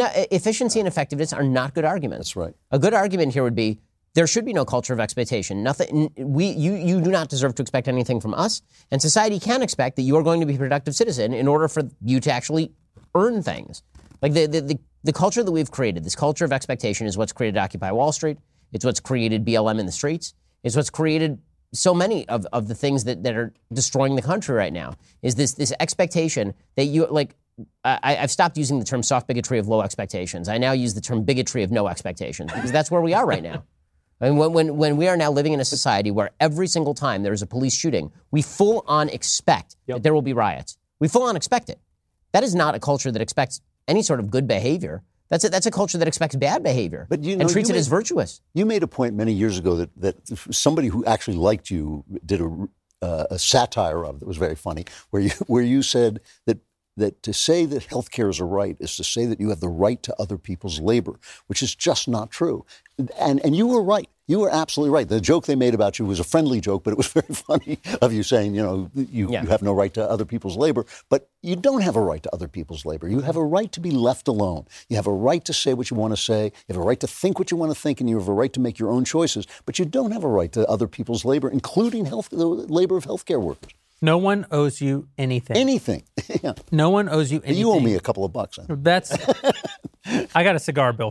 no, efficiency and effectiveness are not good arguments. That's right. A good argument here would be there should be no culture of expectation. Nothing. We, you, you do not deserve to expect anything from us, and society can expect that you are going to be a productive citizen in order for you to actually earn things. Like the the the, the culture that we've created, this culture of expectation, is what's created Occupy Wall Street. It's what's created B L M in the streets. It's what's created so many of, of the things that, that are destroying the country right now. Is this this expectation that you like. I, I've stopped using the term soft bigotry of low expectations. I now use the term bigotry of no expectations because that's where we are right now. I mean, when, when, when we are now living in a society where every single time there is a police shooting, we full-on expect yep. that there will be riots. We full-on expect it. That is not a culture that expects any sort of good behavior. That's a, that's a culture that expects bad behavior but you know, and treats it made, as virtuous. You made a point many years ago that, that somebody who actually liked you did a, uh, a satire of it that was very funny, where you where you said that that to say that health care is a right is to say that you have the right to other people's labor, which is just not true. And and you were right. You were absolutely right. The joke they made about you was a friendly joke, but it was very funny of you saying, you know, you, yeah. you have no right to other people's labor. But you don't have a right to other people's labor. You have a right to be left alone. You have a right to say what you want to say. You have a right to think what you want to think, and you have a right to make your own choices. But you don't have a right to other people's labor, including health, the labor of healthcare workers. No one owes you anything. Anything. yeah. No one owes you anything. You owe me a couple of bucks. Huh? That's. I got a cigar bill.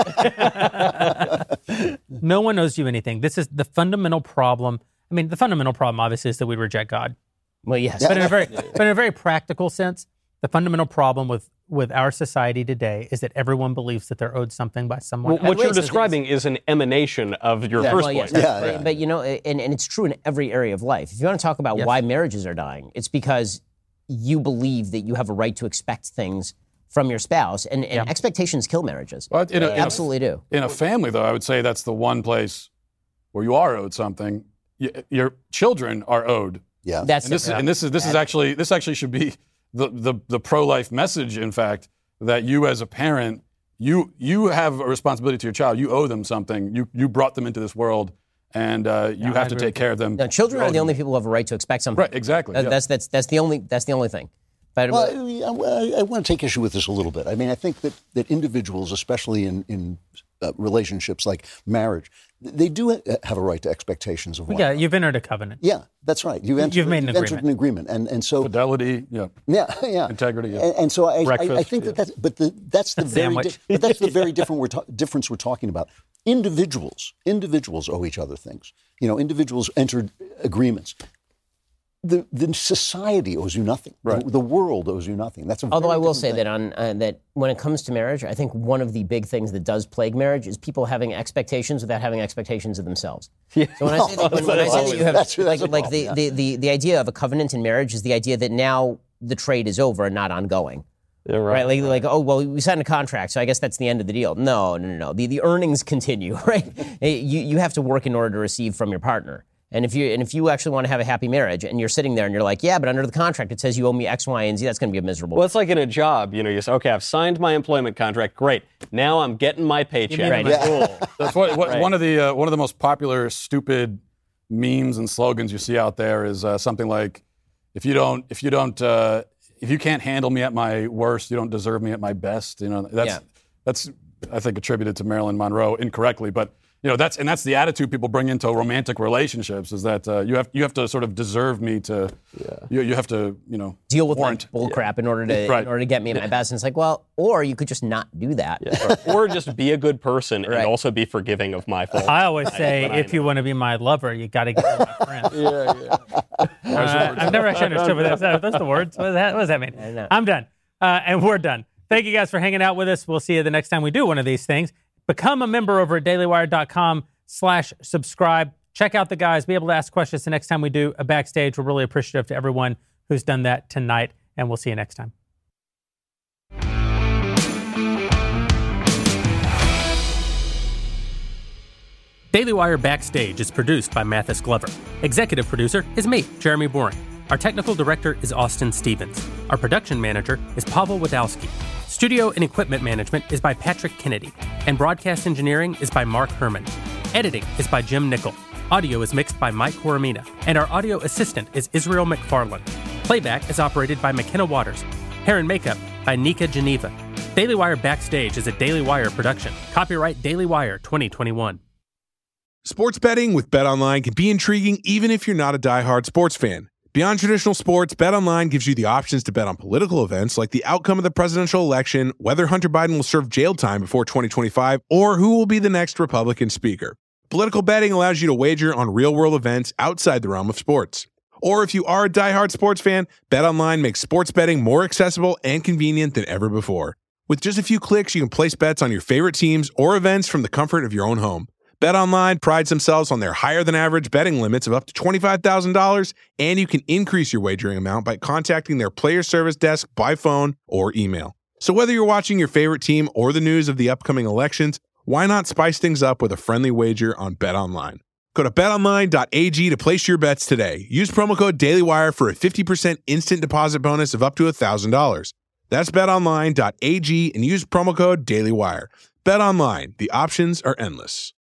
No one owes you anything. This is the fundamental problem. I mean, the fundamental problem, obviously, is that we reject God. Well, yes. But in a very, but in a very practical sense, the fundamental problem with, with our society today is that everyone believes that they're owed something by someone. Well, what you're describing is an emanation of your yeah, first well, point. Yes, yeah, but, yeah. but, you know, and, and it's true in every area of life. If you want to talk about yes. why marriages are dying, it's because you believe that you have a right to expect things from your spouse, and, and yeah. expectations kill marriages. Well, in a, they in absolutely a, do. In a family, though, I would say that's the one place where you are owed something. Y- your children are owed. Yeah, that's and this, yeah. and this is this is actually this actually should be the, the the pro-life message. In fact, that you as a parent, you you have a responsibility to your child. You owe them something. You you brought them into this world, and uh, you no, have to take care of them. No, children are the only people who have a right to expect something. Right, exactly. That, yeah. That's that's that's the only that's the only thing. But, well, I, I, I want to take issue with this a little bit. I mean, I think that, that individuals, especially in, in uh, relationships like marriage, they do ha- have a right to expectations of one Yeah, another. You've entered a covenant. Yeah, that's right. You've entered, You've made an you've agreement. entered an agreement. And, and so, Fidelity, yeah. Yeah, yeah. Integrity, yeah. And, and so I, I, I think yeah. that that's, but the, that's the very, di- but that's the very different we're ta- difference we're talking about. Individuals, individuals owe each other things. You know, individuals entered agreements. The, the society owes you nothing. Right. The, the world owes you nothing. That's a although very I will different say thing. that on uh, that when it comes to marriage, I think one of the big things that does plague marriage is people having expectations without having expectations of themselves. Yeah. So when I say that, when, when I say that you have That's- that's like, a like problem, the, yeah. the, the, the idea of a covenant in marriage is the idea that now the trade is over and not ongoing. Yeah, Right, right. like, like, oh, well, we signed a contract, so I guess that's the end of the deal. No, no, no, no. The, the earnings continue, right? you, you have to work in order to receive from your partner. And if you and if you actually want to have a happy marriage, and you're sitting there and you're like, yeah, but under the contract it says you owe me X, Y, and Z, that's going to be a miserable. Well, it's like in a job. You know, you say, okay, I've signed my employment contract. Great. Now I'm getting my paycheck. Right. Yeah. Cool. That's what, what Right. one of the uh, one of the most popular stupid memes and slogans you see out there is uh, something like, if you don't if you don't uh, if you can't handle me at my worst, you don't deserve me at my best. You know, that's Yeah. that's I think attributed to Marilyn Monroe incorrectly, but you know that's and that's the attitude people bring into romantic relationships is that uh, you have you have to sort of deserve me to you, you have to you know deal with warrant. my bull crap in order to Right. in order to get me at my best. And it's like, well, or you could just not do that. Yeah. Or, or just be a good person Right. and also be forgiving of my fault. I always say, when I if you know. want to be my lover, you got to get to my friend. yeah, yeah. Uh, I've never actually understood what that's, that's the words. What does that, what does that mean? know. I'm done. Uh, and we're done. Thank you guys for hanging out with us. We'll see you the next time we do one of these things. Become a member over at dailywire.com slash subscribe. Check out the guys. Be able to ask questions the next time we do a Backstage. We're really appreciative to everyone who's done that tonight. And we'll see you next time. Daily Wire Backstage is produced by Mathis Glover. Executive producer is me, Jeremy Boring. Our technical director is Austin Stevens. Our production manager is Pavel Wadowski. Studio and equipment management is by Patrick Kennedy. And broadcast engineering is by Mark Herman. Editing is by Jim Nickel. Audio is mixed by Mike Coromina. And our audio assistant is Israel McFarland. Playback is operated by McKenna Waters. Hair and makeup by Nika Geneva. Daily Wire Backstage is a Daily Wire production. Copyright Daily Wire twenty twenty-one. Sports betting with BetOnline can be intriguing even if you're not a diehard sports fan. Beyond traditional sports, BetOnline gives you the options to bet on political events like the outcome of the presidential election, whether Hunter Biden will serve jail time before twenty twenty-five, or who will be the next Republican speaker. Political betting allows you to wager on real-world events outside the realm of sports. Or if you are a diehard sports fan, BetOnline makes sports betting more accessible and convenient than ever before. With just a few clicks, you can place bets on your favorite teams or events from the comfort of your own home. BetOnline prides themselves on their higher-than-average betting limits of up to twenty-five thousand dollars, and you can increase your wagering amount by contacting their player service desk by phone or email. So whether you're watching your favorite team or the news of the upcoming elections, why not spice things up with a friendly wager on BetOnline? Go to bet online dot a g to place your bets today. Use promo code DailyWire for a fifty percent instant deposit bonus of up to one thousand dollars. That's bet online dot a g and use promo code DailyWire. BetOnline, the options are endless.